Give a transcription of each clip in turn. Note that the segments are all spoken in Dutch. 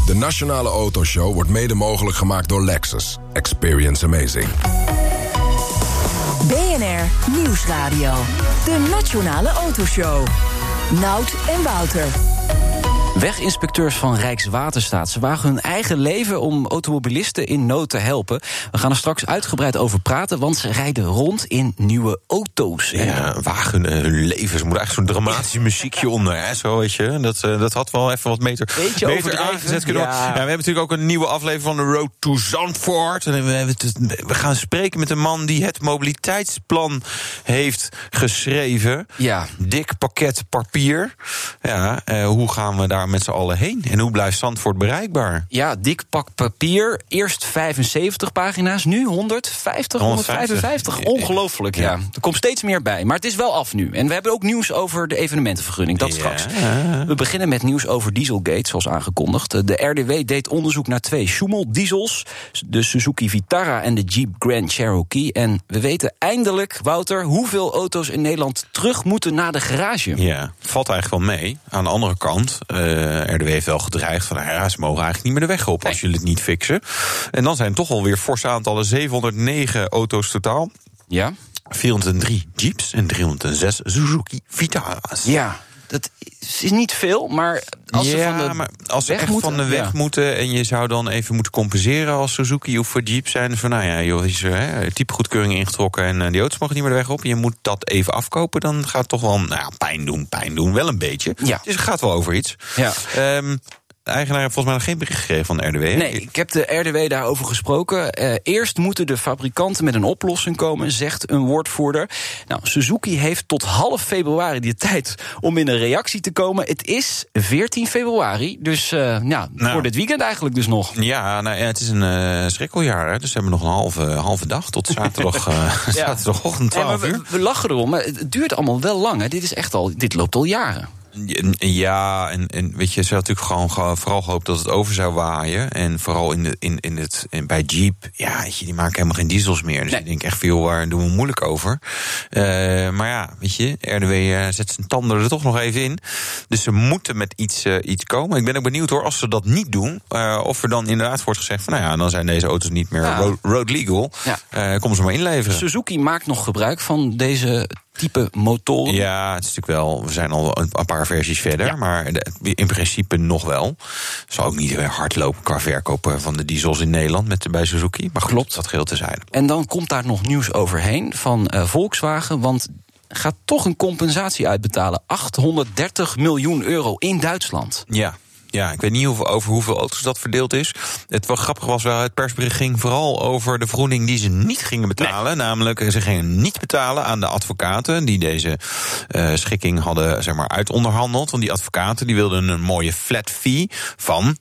De Nationale Autoshow wordt mede mogelijk gemaakt door Lexus. Experience amazing. BNR Nieuwsradio. De Nationale Autoshow. Nout en Wouter. Weginspecteurs van Rijkswaterstaat, ze wagen hun eigen leven om automobilisten in nood te helpen. We gaan er straks uitgebreid over praten, want ze rijden rond in nieuwe auto's. Ja, wagen hun leven. Ze moeten echt zo'n dramatisch muziekje onder, hè, zo weet je. Dat had wel even wat beter aangezet kunnen worden. Ja, we hebben natuurlijk ook een nieuwe aflevering van de Road to Zandvoort. En we gaan spreken met een man die het mobiliteitsplan heeft geschreven. Ja. Dik pakket papier. Ja, hoe gaan we daar met z'n allen heen? En hoe blijft Zandvoort bereikbaar? Ja, dik pak papier. Eerst 75 pagina's, nu 150, 155. Ongelooflijk, ja. Er komt steeds meer bij, maar het is wel af nu. En we hebben ook nieuws over de evenementenvergunning, dat straks. We beginnen met nieuws over Dieselgate, zoals aangekondigd. De RDW deed onderzoek naar 2 Schumel-diesels, de Suzuki Vitara en de Jeep Grand Cherokee. En we weten eindelijk, Wouter, hoeveel auto's in Nederland terug moeten naar de garage. Ja, valt eigenlijk wel mee. Aan de andere kant, RDW heeft wel gedreigd van, ze mogen eigenlijk niet meer de weg op als jullie het niet fixen. En dan zijn het toch alweer forse aantallen, 709 auto's totaal. Ja. 403 Jeeps en 306 Suzuki Vitara's. Ja, dat is niet veel, maar als ze echt van de weg moeten en je zou dan even moeten compenseren als Suzuki of voor Jeep zijn, van is er typegoedkeuring ingetrokken en die auto's mogen niet meer de weg op. Je moet dat even afkopen, dan gaat het toch wel pijn doen, wel een beetje. Ja. Dus het gaat wel over iets. Ja. De eigenaar heeft volgens mij nog geen bericht gegeven van de RDW. Nee, ik heb de RDW daarover gesproken. Eerst moeten de fabrikanten met een oplossing komen, zegt een woordvoerder. Nou, Suzuki heeft tot half februari de tijd om in een reactie te komen. Het is 14 februari, dus voor dit weekend eigenlijk dus nog. Ja, het is een schrikkeljaar, hè? Dus we hebben nog een halve dag tot zaterdag, zaterdagochtend 12 uur. We lachen erom, maar het duurt allemaal wel lang. Hè? Dit loopt al jaren. Ja, en weet je, ze had natuurlijk gewoon vooral gehoopt dat het over zou waaien. En vooral bij Jeep, die maken helemaal geen diesels meer. Dus ik denk echt veel, waar doen we moeilijk over. Maar ja, weet je, RDW zet zijn tanden er toch nog even in. Dus ze moeten met iets komen. Ik ben ook benieuwd hoor, als ze dat niet doen, of er dan inderdaad wordt gezegd van, dan zijn deze auto's niet meer road legal. Ja. Kom ze maar inleveren. Suzuki maakt nog gebruik van deze type motoren. Ja, het is natuurlijk wel, we zijn al een paar versies verder, maar in principe nog wel. Zal ook niet heel hard lopen qua verkopen van de diesels in Nederland bij Suzuki. Maar klopt, dat geheel te zijn. En dan komt daar nog nieuws overheen van Volkswagen, want gaat toch een compensatie uitbetalen. 830 miljoen euro in Duitsland. Ja, ik weet niet over hoeveel auto's dat verdeeld is. Het wel grappig was wel, het persbericht ging vooral over de vergoeding die ze niet gingen betalen. Nee. Namelijk, ze gingen niet betalen aan de advocaten die deze schikking hadden uitonderhandeld. Want die advocaten die wilden een mooie flat fee van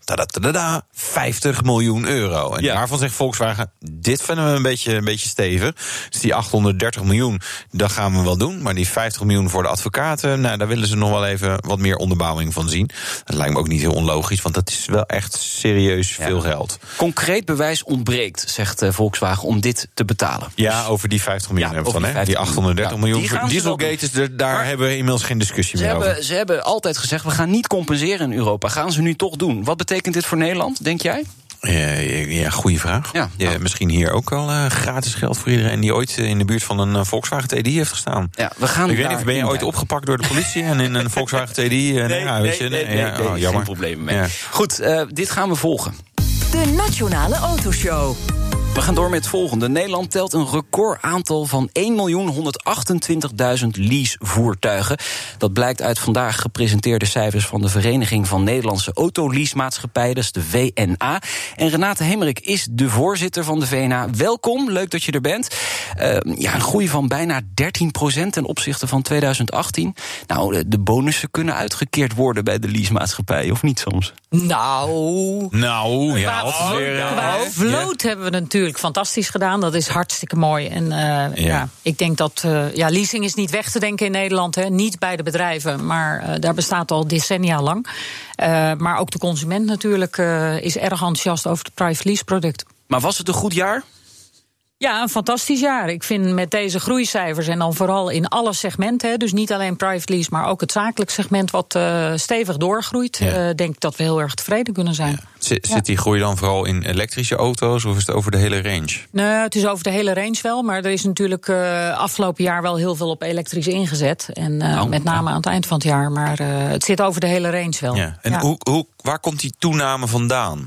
50 miljoen euro. En daarvan zegt Volkswagen, dit vinden we een beetje stevig. Dus die 830 miljoen, dat gaan we wel doen. Maar die 50 miljoen voor de advocaten, daar willen ze nog wel even wat meer onderbouwing van zien. Dat lijkt me ook niet heel onlogisch, want dat is wel echt serieus veel geld. Concreet bewijs ontbreekt, zegt Volkswagen, om dit te betalen. Ja, over die 50 miljoen hebben we het van, Die 830 miljoen voor Dieselgate, daar hebben we inmiddels geen discussie meer over. Ze hebben altijd gezegd, we gaan niet compenseren in Europa. Gaan ze nu toch doen? Wat betekent dit voor Nederland, denk jij? Ja, goede vraag. Misschien hier ook wel gratis geld voor iedereen die ooit in de buurt van een Volkswagen TDI heeft gestaan. Ja, ik weet niet, ben je ooit opgepakt door de politie en in een Volkswagen TDI? Nee, geen problemen mee. Ja. Goed, dit gaan we volgen. De Nationale Autoshow. We gaan door met het volgende. Nederland telt een record aantal van 1.128.000 leasevoertuigen. Dat blijkt uit vandaag gepresenteerde cijfers van de Vereniging van Nederlandse Autoleasemaatschappijen, dat is de VNA. En Renate Hemmerik is de voorzitter van de VNA. Welkom, leuk dat je er bent. Een groei van bijna 13% ten opzichte van 2018. Nou, de bonussen kunnen uitgekeerd worden bij de leasemaatschappijen, of niet soms? Qua vloot hebben we natuurlijk fantastisch gedaan. Dat is hartstikke mooi. En ik denk dat leasing is niet weg te denken in Nederland. Hè. Niet bij de bedrijven, maar daar bestaat al decennia lang. Maar ook de consument natuurlijk is erg enthousiast over het private lease product. Maar was het een goed jaar? Ja, een fantastisch jaar. Ik vind met deze groeicijfers en dan vooral in alle segmenten, dus niet alleen private lease, maar ook het zakelijk segment wat stevig doorgroeit, denk ik dat we heel erg tevreden kunnen zijn. Ja. Zit die groei dan vooral in elektrische auto's of is het over de hele range? Nee, het is over de hele range wel, maar er is natuurlijk afgelopen jaar wel heel veel op elektrisch ingezet. En met name aan het eind van het jaar, maar het zit over de hele range wel. Ja. En waar komt die toename vandaan?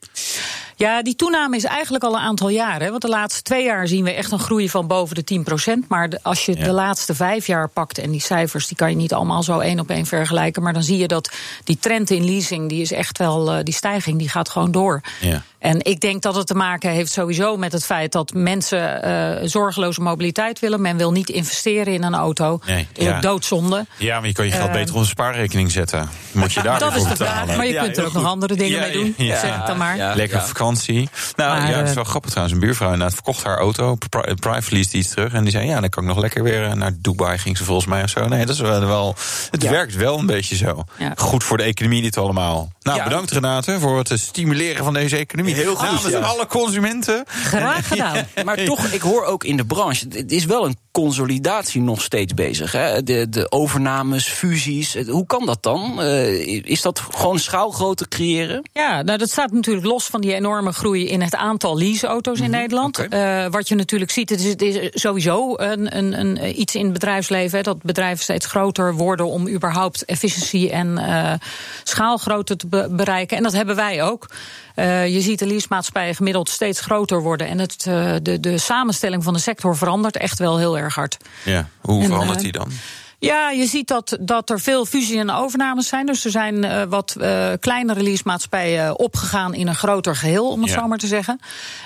Ja, die toename is eigenlijk al een aantal jaren. Want de laatste 2 jaar zien we echt een groei van boven de 10%. Maar als je de laatste 5 jaar pakt, en die cijfers die kan je niet allemaal zo 1 op 1 vergelijken, maar dan zie je dat die trend in leasing, die is echt wel, die stijging, die gaat gewoon door. Ja. En ik denk dat het te maken heeft sowieso met het feit dat mensen zorgeloze mobiliteit willen. Men wil niet investeren in een auto. Nee, dat is ook doodzonde. Ja, maar je kan je geld beter op een spaarrekening zetten. Moet je daar dat is de vraag, maar je kunt er ook nog andere dingen mee doen. Zeg ik dan maar. Lekker op vakantie. Nou, het is wel grappig trouwens. Een buurvrouw inderdaad verkocht haar auto. Private lease iets terug. En die zei, dan kan ik nog lekker weer naar Dubai. Ging ze volgens mij of zo. Nee, dat is wel. Het werkt wel een beetje zo. Ja. Goed voor de economie dit allemaal. Nou, bedankt Renate voor het stimuleren van deze economie. Heel goed. Namens alle consumenten. Graag gedaan. Maar toch, ik hoor ook in de branche, het is wel een consolidatie nog steeds bezig. Hè? De overnames, fusies. Hoe kan dat dan? Is dat gewoon schaalgrootte creëren? Ja, nou dat staat natuurlijk los van die enorme groei in het aantal leaseauto's in Nederland. Okay. Wat je natuurlijk ziet, het is sowieso iets in het bedrijfsleven. Hè, dat bedrijven steeds groter worden om überhaupt efficiëntie en schaalgrootte te bereiken. En dat hebben wij ook. Je ziet de leasemaatschappijen gemiddeld steeds groter worden. En de samenstelling van de sector verandert echt wel heel erg hard. Ja, hoe verandert die dan? Ja, je ziet dat er veel fusie- en overnames zijn. Dus er zijn wat kleinere leasemaatschappijen opgegaan in een groter geheel, om het zo maar te zeggen.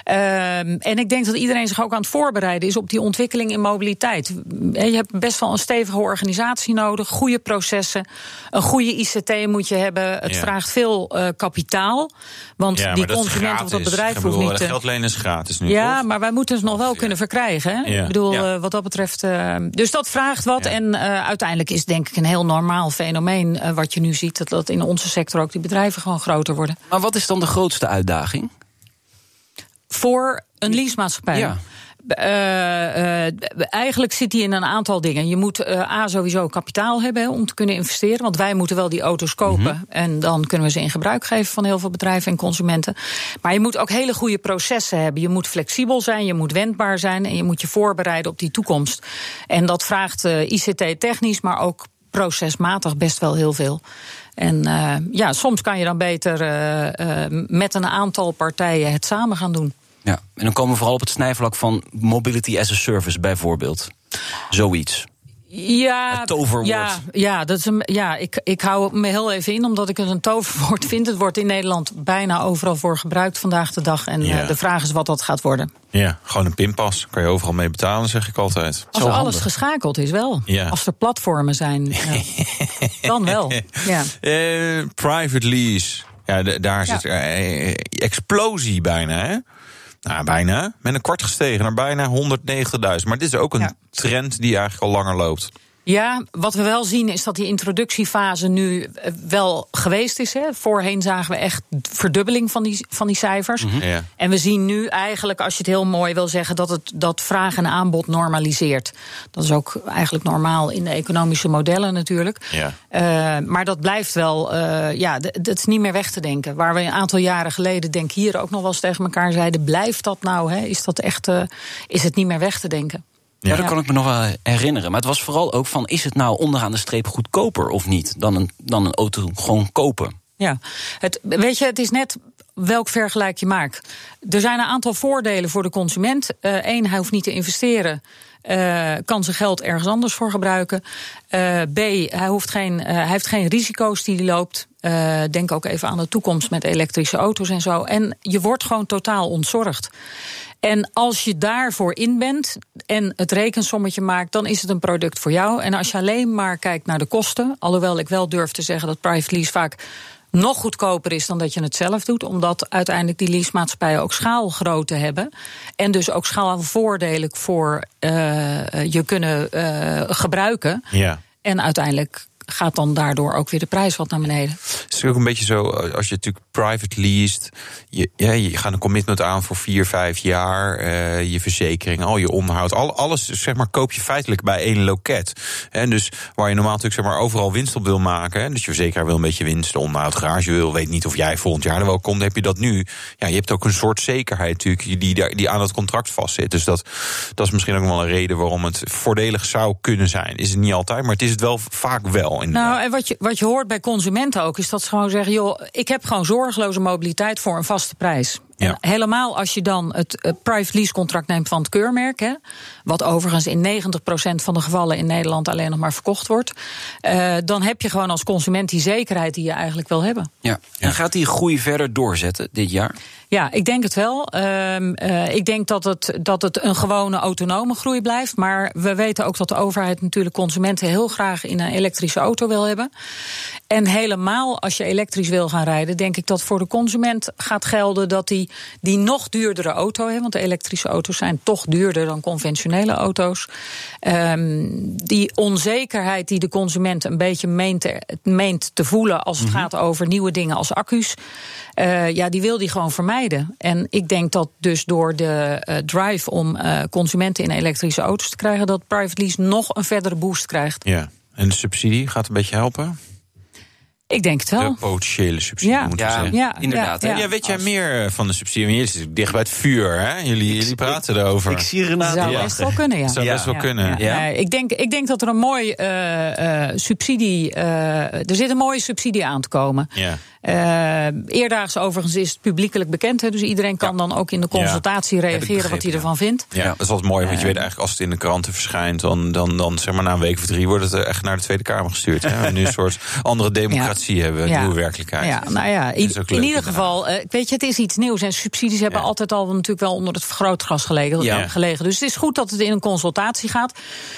En ik denk dat iedereen zich ook aan het voorbereiden is op die ontwikkeling in mobiliteit. Je hebt best wel een stevige organisatie nodig, goede processen, een goede ICT moet je hebben. Het vraagt veel kapitaal, want die consument of dat bedrijf hoeft niet... De geld lenen is gratis nu, ja, toch? Maar wij moeten het nog wel kunnen verkrijgen. Hè? Ja. Ik bedoel, wat dat betreft... dus dat vraagt wat en... uiteindelijk is denk ik een heel normaal fenomeen wat je nu ziet, dat in onze sector ook die bedrijven gewoon groter worden. Maar wat is dan de grootste uitdaging? Voor een leasemaatschappij? Ja. Eigenlijk zit die in een aantal dingen. Je moet sowieso kapitaal hebben om te kunnen investeren. Want wij moeten wel die auto's kopen. En dan kunnen we ze in gebruik geven van heel veel bedrijven en consumenten. Maar je moet ook hele goede processen hebben. Je moet flexibel zijn, je moet wendbaar zijn. En je moet je voorbereiden op die toekomst. En dat vraagt ICT-technisch, maar ook procesmatig best wel heel veel. En soms kan je dan beter met een aantal partijen het samen gaan doen. Ja, en dan komen we vooral op het snijvlak van mobility as a service bijvoorbeeld. Zoiets. Ja, het toverwoord. Ik hou me heel even in, omdat ik het een toverwoord vind. Het wordt in Nederland bijna overal voor gebruikt vandaag de dag. En de vraag is wat dat gaat worden. Ja, gewoon een pinpas. Kan je overal mee betalen, zeg ik altijd. Als alles geschakeld is wel. Ja. Als er platformen zijn, dan wel. Ja. Private lease. Ja, daar zit explosie bijna, hè? Nou, bijna. Met een kwart gestegen naar bijna 190.000. Maar dit is ook een trend die eigenlijk al langer loopt. Ja, wat we wel zien is dat die introductiefase nu wel geweest is. Hè. Voorheen zagen we echt verdubbeling van die cijfers. Ja. En we zien nu eigenlijk, als je het heel mooi wil zeggen, dat vraag en aanbod normaliseert. Dat is ook eigenlijk normaal in de economische modellen natuurlijk. Ja. Maar dat blijft wel, dat is niet meer weg te denken. Waar we een aantal jaren geleden, denk ik hier ook nog wel eens tegen elkaar zeiden, blijft dat nou? Hè? Is dat echt, is het niet meer weg te denken? Ja, dat kan ik me nog wel herinneren. Maar het was vooral ook van, is het nou onderaan de streep goedkoper of niet dan een auto gewoon kopen? Ja, het is net welk vergelijk je maakt. Er zijn een aantal voordelen voor de consument. Eén, hij hoeft niet te investeren. Kan zijn geld ergens anders voor gebruiken. B, hij heeft geen risico's die hij loopt. Denk ook even aan de toekomst met elektrische auto's en zo. En je wordt gewoon totaal ontzorgd. En als je daarvoor in bent en het rekensommetje maakt, dan is het een product voor jou. En als je alleen maar kijkt naar de kosten, alhoewel ik wel durf te zeggen dat private lease vaak nog goedkoper is dan dat je het zelf doet, omdat uiteindelijk die leasemaatschappijen ook schaalgrootte hebben en dus ook schaalvoordelen voor je kunnen gebruiken. Ja. En uiteindelijk gaat dan daardoor ook weer de prijs wat naar beneden. Het is ook een beetje zo, als je natuurlijk private leest, je gaat een commitment aan voor 4-5 jaar, je verzekering, al je onderhoud, alles zeg maar koop je feitelijk bij één loket. En dus waar je normaal natuurlijk zeg maar overal winst op wil maken, dus je verzekeraar wil een beetje winst, de onderhoud, garage weet niet of jij volgend jaar er wel komt, heb je dat nu. Ja, je hebt ook een soort zekerheid natuurlijk die aan dat contract vastzit. Dus dat is misschien ook wel een reden waarom het voordelig zou kunnen zijn. Is het niet altijd, maar het is het wel vaak wel. Inderdaad. Nou, en wat je hoort bij consumenten ook, is dat ze gewoon zeggen, joh, ik heb gewoon zorgeloze mobiliteit voor een vaste prijs. Ja. En helemaal als je dan het private lease contract neemt van het keurmerk, hè, wat overigens in 90% van de gevallen in Nederland alleen nog maar verkocht wordt, dan heb je gewoon als consument die zekerheid die je eigenlijk wil hebben. Ja. En gaat die groei verder doorzetten dit jaar? Ja, ik denk het wel. Ik denk dat het een gewone autonome groei blijft. Maar we weten ook dat de overheid natuurlijk consumenten heel graag in een elektrische auto wil hebben. En helemaal als je elektrisch wil gaan rijden, denk ik dat voor de consument gaat gelden dat die nog duurdere auto heeft. Want de elektrische auto's zijn toch duurder dan conventionele auto's. Die onzekerheid die de consument een beetje meent te voelen als het gaat over nieuwe dingen als accu's. Die wil die gewoon vermijden. En ik denk dat dus door de drive om consumenten in elektrische auto's te krijgen, dat private lease nog een verdere boost krijgt. Ja, en de subsidie gaat een beetje helpen? Ik denk het wel. De potentiële subsidie, moeten we zeggen. Ja, inderdaad. Ja. Weet jij meer van de subsidie? Want jullie zitten dicht bij het vuur, hè? Jullie praten erover. Ik zie Renate. Zou best wel kunnen, ja. Zou best wel kunnen. Ja. Ik denk dat er een mooi subsidie. Er zit een mooie subsidie aan te komen. Ja. Eerdaags overigens is het publiekelijk bekend. Hè, dus iedereen kan dan ook in de consultatie reageren wat hij ervan vindt. Ja, dat is altijd mooi, want je weet eigenlijk als het in de kranten verschijnt, dan zeg maar na een week of 3 wordt het echt naar de Tweede Kamer gestuurd. Hè. Nu een soort andere democratie hebben, nieuwe werkelijkheid. Ja, nou ja, in ieder geval, weet je, het is iets nieuws. En subsidies hebben altijd al natuurlijk wel onder het vergrootglas gelegen. Dus het is goed dat het in een consultatie gaat.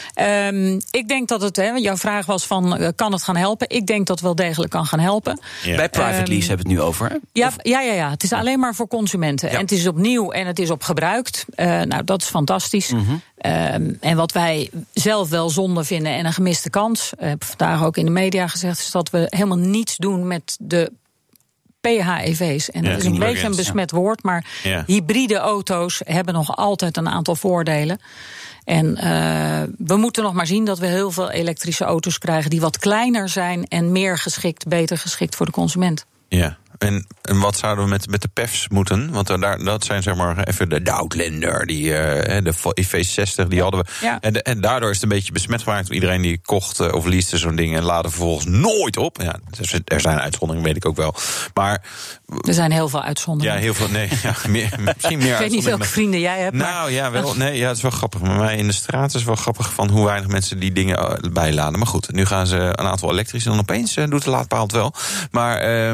Ik denk dat het, jouw vraag was van, kan het gaan helpen? Ik denk dat het wel degelijk kan gaan helpen. Ja. Bij private lease hebben we het nu over, hè? Ja. Het is alleen maar voor consumenten. Ja. En het is opnieuw en het is op gebruikt. Nou, dat is fantastisch. En wat wij zelf wel zonde vinden en een gemiste kans, heb ik vandaag ook in de media gezegd, is dat we helemaal niets doen met de PHEV's. En dat is een beetje een besmet woord, maar hybride auto's hebben nog altijd een aantal voordelen. En we moeten nog maar zien dat we heel veel elektrische auto's krijgen die wat kleiner zijn en beter geschikt voor de consument. Ja. En wat zouden we met de PHEV's moeten? Want dat zijn zeg maar even de Outlander, de EV60, die hadden we. Ja. En daardoor is het een beetje besmet gemaakt. Iedereen die kocht of leaste zo'n ding en laadde vervolgens nooit op. Ja, er zijn uitzonderingen, weet ik ook wel. Maar er zijn heel veel uitzonderingen. Ja, heel veel. Nee, misschien meer. Ik weet niet welke vrienden jij hebt. Nou ja, wel. Nee, het is wel grappig. Bij mij in de straat is het wel grappig van hoe weinig mensen die dingen bijladen. Maar goed, nu gaan ze een aantal elektrisch en dan opeens doet de laadpaal het wel. Maar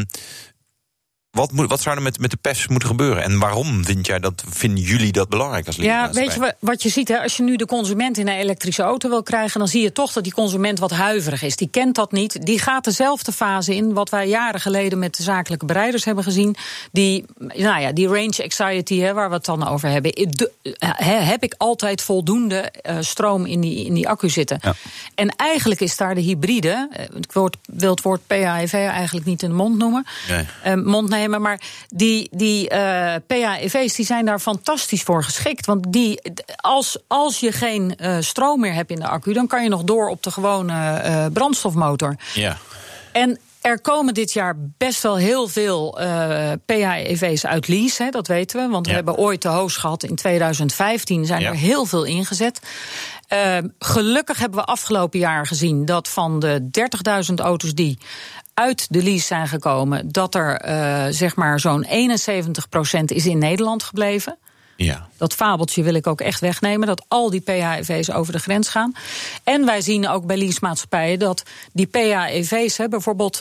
wat zou er met de PHEV's moeten gebeuren? En waarom vinden jullie dat belangrijk als leasemaatschappij? Ja, weet je wat je ziet, hè? Als je nu de consument in een elektrische auto wil krijgen, dan zie je toch dat die consument wat huiverig is. Die kent dat niet. Die gaat dezelfde fase in wat wij jaren geleden met de zakelijke bereiders hebben gezien. Die range anxiety, waar we het dan over hebben. Heb ik altijd voldoende stroom in die accu zitten? Ja. En eigenlijk is daar de hybride, ik wil het woord PHEV eigenlijk niet in de mond noemen. Nee. Maar die PHEV's die zijn daar fantastisch voor geschikt. Want als je geen stroom meer hebt in de accu, dan kan je nog door op de gewone brandstofmotor. Ja. En er komen dit jaar best wel heel veel PHEV's uit lease, dat weten we. Want we hebben ooit de hoogst gehad in 2015, zijn er heel veel ingezet. Gelukkig hebben we afgelopen jaar gezien dat van de 30.000 auto's die uit de lease zijn gekomen, dat er zeg maar zo'n 71% is in Nederland gebleven. Ja. Dat fabeltje wil ik ook echt wegnemen, dat al die PHEV's over de grens gaan. En wij zien ook bij leasemaatschappijen dat die PHEV's, bijvoorbeeld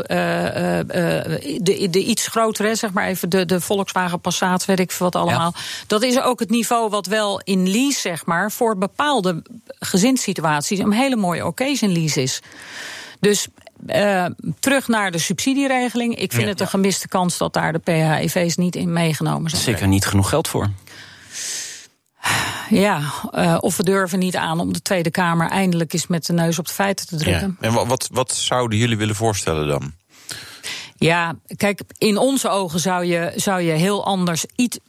de iets grotere, zeg maar even de Volkswagen Passat, weet ik wat allemaal. Ja. Dat is ook het niveau wat wel in lease, zeg maar, voor bepaalde gezinssituaties een hele mooie occasion lease is. Dus terug naar de subsidieregeling. Ik vind het een gemiste kans dat daar de PHEV's niet in meegenomen zijn. Zeker niet genoeg geld voor. Of we durven niet aan om de Tweede Kamer eindelijk eens met de neus op de feiten te drukken. Ja. En wat zouden jullie willen voorstellen dan? Ja, kijk, in onze ogen zou je heel anders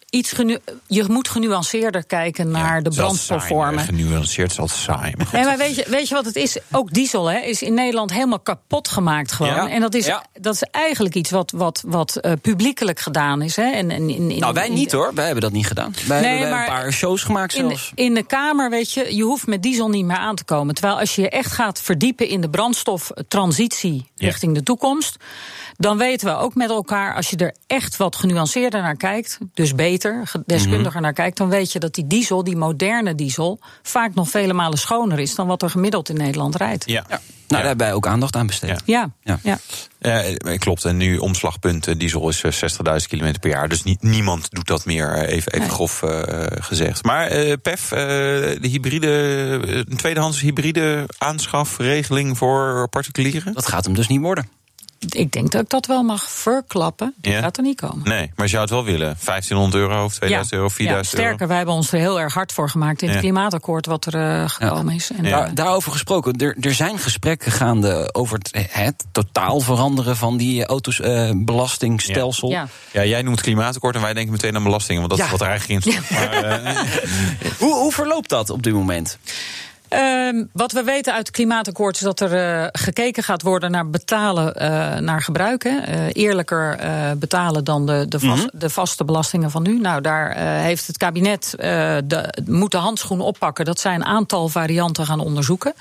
je moet genuanceerder kijken naar de brandstofvormen. Genuanceerd is altijd saai. Nee, maar weet je wat het is? Ook diesel is in Nederland helemaal kapot gemaakt gewoon. Ja. En dat is eigenlijk iets wat publiekelijk gedaan is. Hè? Wij niet hoor, wij hebben dat niet gedaan. Wij hebben een paar shows gemaakt zelfs. In de Kamer, weet je hoeft met diesel niet meer aan te komen. Terwijl als je echt gaat verdiepen in de brandstoftransitie richting de toekomst, dan weten we ook met elkaar, als je er echt wat genuanceerder naar kijkt, dus beter, deskundiger naar kijkt, dan weet je dat die diesel, die moderne diesel, vaak nog vele malen schoner is dan wat er gemiddeld in Nederland rijdt. Ja. Daar hebben wij ook aandacht aan besteed. Ja. Klopt. En nu omslagpunt diesel is 60.000 kilometer per jaar. Dus niemand doet dat meer, even grof gezegd. Maar PEF, een tweedehands hybride aanschafregeling voor particulieren? Dat gaat hem dus niet worden. Ik denk dat ik dat wel mag verklappen. Dat gaat er niet komen. Nee, maar je zou het wel willen. €1.500 of €2.000, €4.000. Sterker, wij hebben ons er heel erg hard voor gemaakt in het klimaatakkoord wat er gekomen is. En daarover gesproken, er zijn gesprekken gaande over het totaal veranderen van die belastingstelsel. Ja, jij noemt klimaatakkoord en wij denken meteen aan belastingen, want dat is wat er eigenlijk in staat. Maar, hoe verloopt dat op dit moment? Wat we weten uit het klimaatakkoord is dat er gekeken gaat worden naar betalen naar gebruik. Eerlijker betalen dan de vaste belastingen van nu. Nou, daar heeft het kabinet moet de handschoen oppakken. Dat zij een aantal varianten gaan onderzoeken.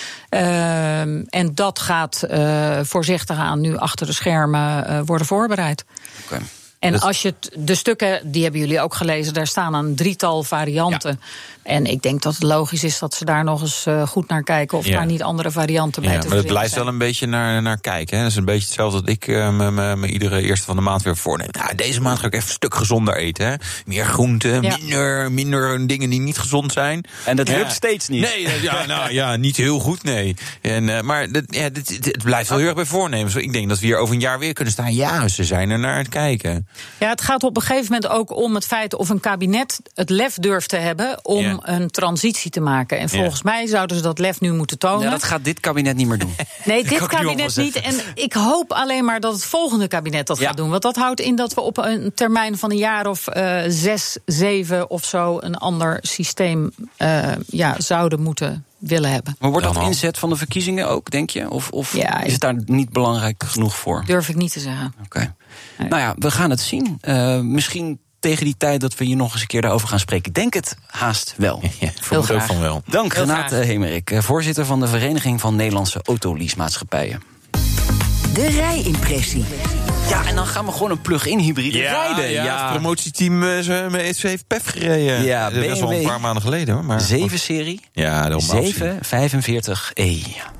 En dat gaat voorzichtig aan nu achter de schermen worden voorbereid. Okay. En als je de stukken, die hebben jullie ook gelezen, daar staan een drietal varianten. Ja. En ik denk dat het logisch is dat ze daar nog eens goed naar kijken of daar niet andere varianten bij te verzinnen. Maar het blijft wel een beetje naar kijken. Hè. Dat is een beetje hetzelfde dat ik me iedere eerste van de maand weer voorneem. Nou, deze maand ga ik even een stuk gezonder eten. Hè. Meer groenten, minder dingen die niet gezond zijn. En dat lukt steeds niet. Nee, niet heel goed, nee. Maar het blijft wel heel erg bij voornemens. Ik denk dat we hier over een jaar weer kunnen staan. Ja, ze zijn er naar het kijken. Ja, het gaat op een gegeven moment ook om het feit of een kabinet het lef durft te hebben om een transitie te maken. En volgens mij zouden ze dat lef nu moeten tonen. Ja, dat gaat dit kabinet niet meer doen. Nee, dit kabinet niet. En ik hoop alleen maar dat het volgende kabinet dat gaat doen. Want dat houdt in dat we op een termijn van een jaar of 6, 7 of zo een ander systeem zouden moeten willen hebben. Maar wordt dat inzet van de verkiezingen ook, denk je? Of is het daar niet belangrijk genoeg voor? Durf ik niet te zeggen. Oké. Nee. Nou ja, we gaan het zien. Misschien tegen die tijd dat we hier nog eens een keer daarover gaan spreken. Ik denk het haast wel. Ja, vermoed ook van wel. Dank Renate Hemerik, voorzitter van de Vereniging van Nederlandse Autoleasemaatschappijen. De rijimpressie. Ja, en dan gaan we gewoon een plug-in hybride rijden. Ja, het promotieteam heeft PEF gereden. Ja, dat is wel een paar maanden geleden hoor. Maar 7-serie. Ja, de 745e.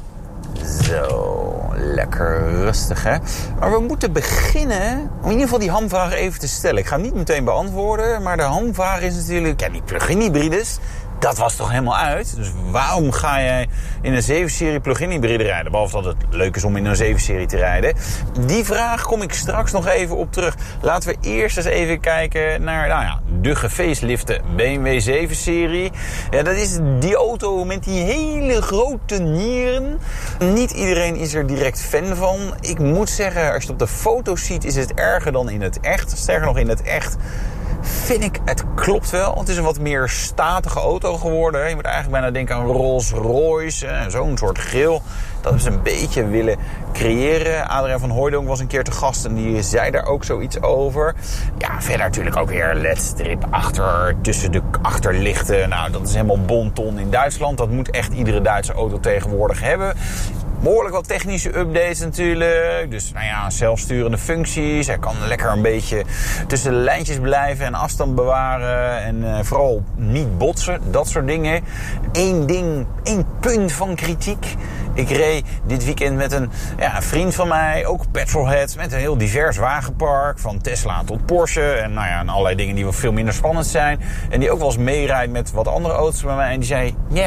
Zo, lekker rustig hè. Maar we moeten beginnen om in ieder geval die hamvraag even te stellen. Ik ga hem niet meteen beantwoorden, maar de hamvraag is natuurlijk, die plug-in hybrides, dat was toch helemaal uit? Dus waarom ga jij in een 7-serie plug-in hybride rijden? Behalve dat het leuk is om in een 7-serie te rijden. Die vraag kom ik straks nog even op terug. Laten we eerst eens even kijken naar de gefacelifte BMW 7-serie. Ja, dat is die auto met die hele grote nieren. Niet iedereen is er direct fan van. Ik moet zeggen, als je het op de foto's ziet, is het erger dan in het echt. Sterker nog, in het echt vind ik, het klopt wel. Het is een wat meer statige auto geworden. Je moet eigenlijk bijna denken aan Rolls-Royce. Zo'n soort grill. Dat hebben ze een beetje willen creëren. Adriaan van Hooijdonk was een keer te gast en die zei daar ook zoiets over. Ja, verder natuurlijk ook weer LED-strip tussen de achterlichten. Nou, dat is helemaal bonton in Duitsland. Dat moet echt iedere Duitse auto tegenwoordig hebben. Behoorlijk wat technische updates natuurlijk. Dus zelfsturende functies. Hij kan lekker een beetje tussen de lijntjes blijven en afstand bewaren. En vooral niet botsen. Dat soort dingen. Eén punt van kritiek. Ik reed dit weekend met een vriend van mij, ook petrolhead, met een heel divers wagenpark. Van Tesla tot Porsche. En en allerlei dingen die wel veel minder spannend zijn. En die ook wel eens meerijdt met wat andere auto's bij mij. En die zei,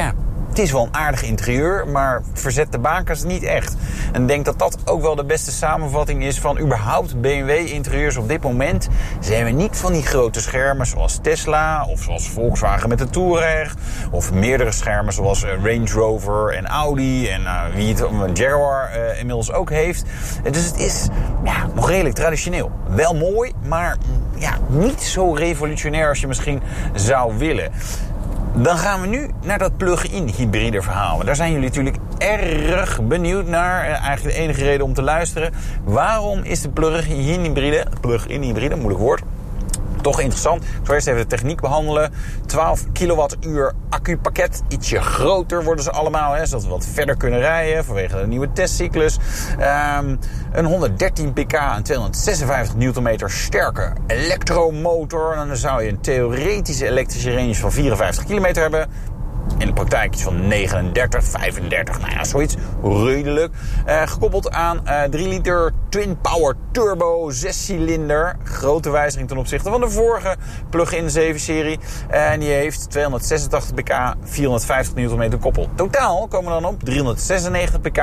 Het is wel een aardig interieur, maar verzet de bakens niet echt. En ik denk dat dat ook wel de beste samenvatting is van überhaupt BMW-interieurs op dit moment. Zijn we niet van die grote schermen zoals Tesla of zoals Volkswagen met de Touareg. Of meerdere schermen zoals Range Rover en Audi en wie het Jaguar inmiddels ook heeft. Dus het is nog redelijk traditioneel. Wel mooi, maar niet zo revolutionair als je misschien zou willen. Dan gaan we nu naar dat plug-in hybride verhaal. Daar zijn jullie natuurlijk erg benieuwd naar. Eigenlijk de enige reden om te luisteren. Waarom is de plug-in hybride, moeilijk woord, toch interessant. Ik zal eerst even de techniek behandelen. 12 kilowattuur accupakket. Ietsje groter worden ze allemaal, zodat we wat verder kunnen rijden vanwege de nieuwe testcyclus. Een 113 pk en 256 newtonmeter sterke elektromotor. En dan zou je een theoretische elektrische range van 54 kilometer hebben. In de praktijk iets van 39, 35, zoiets redelijk. Gekoppeld aan 3 liter Twin Power Turbo 6-cilinder. Grote wijziging ten opzichte van de vorige plug-in 7-serie. En die heeft 286 pk, 450 Nm koppel. Totaal komen we dan op 396 pk,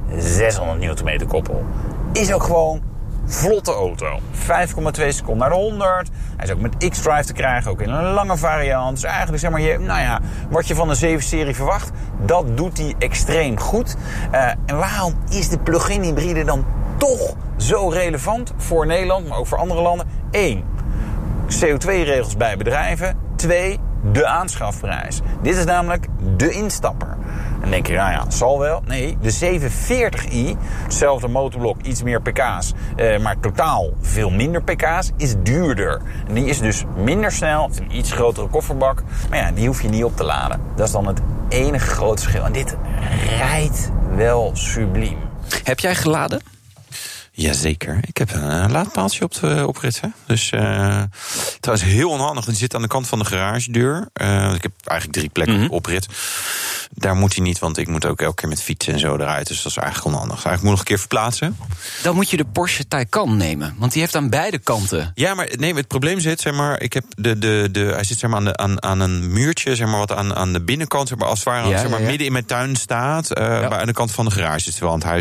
600 Nm koppel. Is ook gewoon vlotte auto. 5,2 seconden naar de 100. Hij is ook met X-Drive te krijgen, ook in een lange variant. Dus eigenlijk wat je van een 7-serie verwacht, dat doet hij extreem goed. En waarom is de plug-in hybride dan toch zo relevant voor Nederland, maar ook voor andere landen? 1. CO2-regels bij bedrijven. 2. De aanschafprijs. Dit is namelijk de instapper. En dan denk je, zal wel. Nee, de 740i, hetzelfde motorblok, iets meer pk's, maar totaal veel minder pk's, is duurder. En die is dus minder snel, het is een iets grotere kofferbak, maar die hoef je niet op te laden. Dat is dan het enige grote verschil. En dit rijdt wel subliem. Heb jij geladen? Jazeker. Ik heb een laadpaaltje op de oprit. Hè? Dus trouwens heel onhandig. Die zit aan de kant van de garagedeur. Ik heb eigenlijk 3 plekken op oprit. Daar moet hij niet, want ik moet ook elke keer met fietsen en zo eruit. Dus dat is eigenlijk onhandig. Dus eigenlijk moet ik nog een keer verplaatsen. Dan moet je de Porsche Taycan nemen, want die heeft aan beide kanten. Ja, maar nee, het probleem zit, ik heb hij zit aan een muurtje, wat aan de binnenkant, als het ware, midden in mijn tuin staat. Aan de kant van de garage zit wel aan het huis.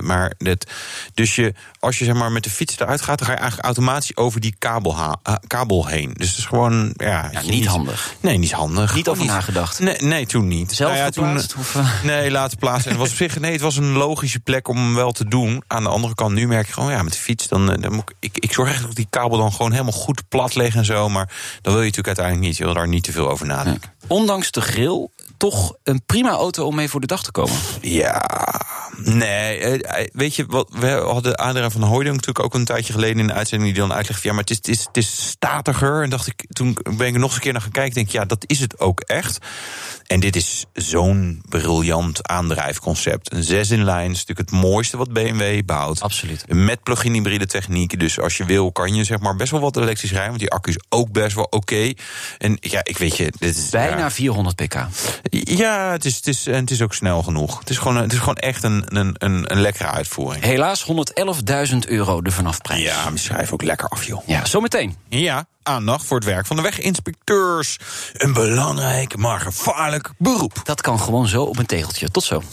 Als je met de fiets eruit gaat, dan ga je eigenlijk automatisch over die kabel heen. Dus het is gewoon niet handig. Nee, niet handig. Niet over nagedacht. Nee, toen niet. Zelf geplaatst? Nee, laten plaatsen. En het was op zich, het was een logische plek om hem wel te doen. Aan de andere kant, nu merk je gewoon, met de fiets, dan moet ik zorg echt dat die kabel dan gewoon helemaal goed plat ligt en zo. Maar dat wil je natuurlijk uiteindelijk niet. Je wil daar niet te veel over nadenken. Ondanks de grill, toch een prima auto om mee voor de dag te komen. Ja, nee. Weet je, we hadden Adriaan van Hooijdonk natuurlijk ook een tijdje geleden in de uitzending die dan uitlegt, maar het is statiger. En toen ben ik er nog eens een keer naar gaan kijken, denk ik, dat is het ook echt. En dit is zo'n briljant aandrijfconcept. Een 6-in-lijn is natuurlijk het mooiste wat BMW bouwt. Absoluut. Met plug-in hybride techniek. Dus als je wil, kan je best wel wat elektrisch rijden. Want die accu is ook best wel oké. En ik weet je, dit is bijna 400 pk. Ja, het is ook snel genoeg. Het is gewoon echt een lekkere uitvoering. Helaas €111.000 de vanafprijs. Ja, maar schrijf ook lekker af, joh. Ja, zometeen. Ja, aandacht voor het werk van de weginspecteurs. Een belangrijk, maar gevaarlijk beroep. Dat kan gewoon zo op een tegeltje. Tot zo.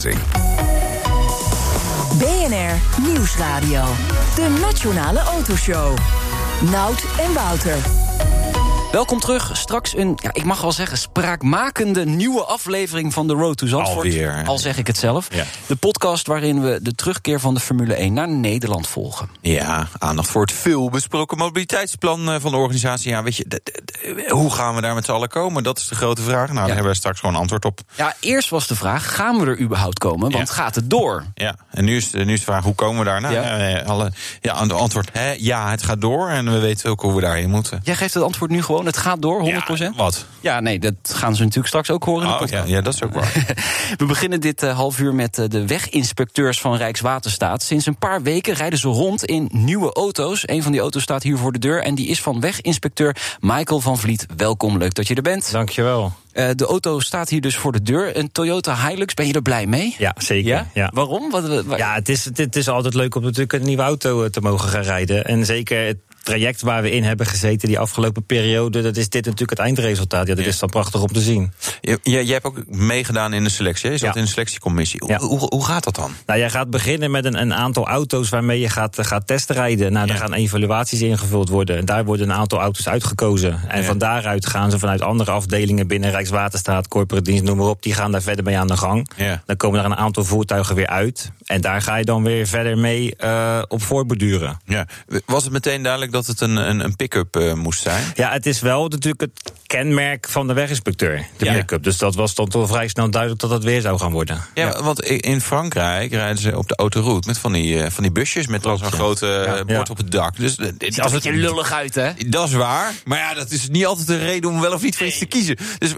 BNR Nieuwsradio. De Nationale Autoshow. Nout en Wouter. Welkom terug. Straks een, ik mag wel zeggen, spraakmakende nieuwe aflevering van The Road to Zandvoort. Alweer. Al zeg ik het zelf. Ja. De podcast waarin we de terugkeer van de Formule 1 naar Nederland volgen. Ja, aandacht voor het veelbesproken mobiliteitsplan van de organisatie. Ja, weet je, hoe gaan we daar met z'n allen komen? Dat is de grote vraag. Nou, daar hebben we straks gewoon antwoord op. Ja, eerst was de vraag, gaan we er überhaupt komen? Want gaat het door? Ja, en nu is de vraag, hoe komen we daar? Nou, aan de antwoord, het gaat door. En we weten ook hoe we daarheen moeten. Jij geeft het antwoord nu gewoon. Het gaat door, 100%? Ja, wat? Ja, nee, dat gaan ze natuurlijk straks ook horen in de podcast. Ja, dat is ook waar. We beginnen dit half uur met de weginspecteurs van Rijkswaterstaat. Sinds een paar weken rijden ze rond in nieuwe auto's. Een van die auto's staat hier voor de deur en die is van weginspecteur Michael van Vliet. Welkom, leuk dat je er bent. Dankjewel. De auto staat hier dus voor de deur. Een Toyota Hilux, ben je er blij mee? Ja, zeker. Ja? Waarom? Ja, het is altijd leuk om natuurlijk een nieuwe auto te mogen gaan rijden. En zeker, traject waar we in hebben gezeten die afgelopen periode, dat is dit natuurlijk het eindresultaat. Ja, dat is dan prachtig om te zien. Jij hebt ook meegedaan in de selectie. Je zat in de selectiecommissie. Ja. Hoe gaat dat dan? Nou, jij gaat beginnen met een aantal auto's waarmee je gaat testrijden. Nou, daar gaan evaluaties ingevuld worden. En daar worden een aantal auto's uitgekozen. En van daaruit gaan ze vanuit andere afdelingen binnen Rijkswaterstaat, corporate dienst, noem maar op. Die gaan daar verder mee aan de gang. Ja. Dan komen er een aantal voertuigen weer uit. En daar ga je dan weer verder mee op voorborduren. Ja. Was het meteen duidelijk dat het een pick-up moest zijn? Ja, het is wel natuurlijk het kenmerk van de weginspecteur, de pick-up. Dus dat was dan toch vrij snel duidelijk dat het weer zou gaan worden. Ja, want in Frankrijk rijden ze op de autoroute met van die busjes met zo'n grote bord op het dak. Dus het ziet er een beetje lullig uit, hè? Dat is waar. Maar ja, dat is niet altijd een reden om wel of niet voor iets te kiezen. Dus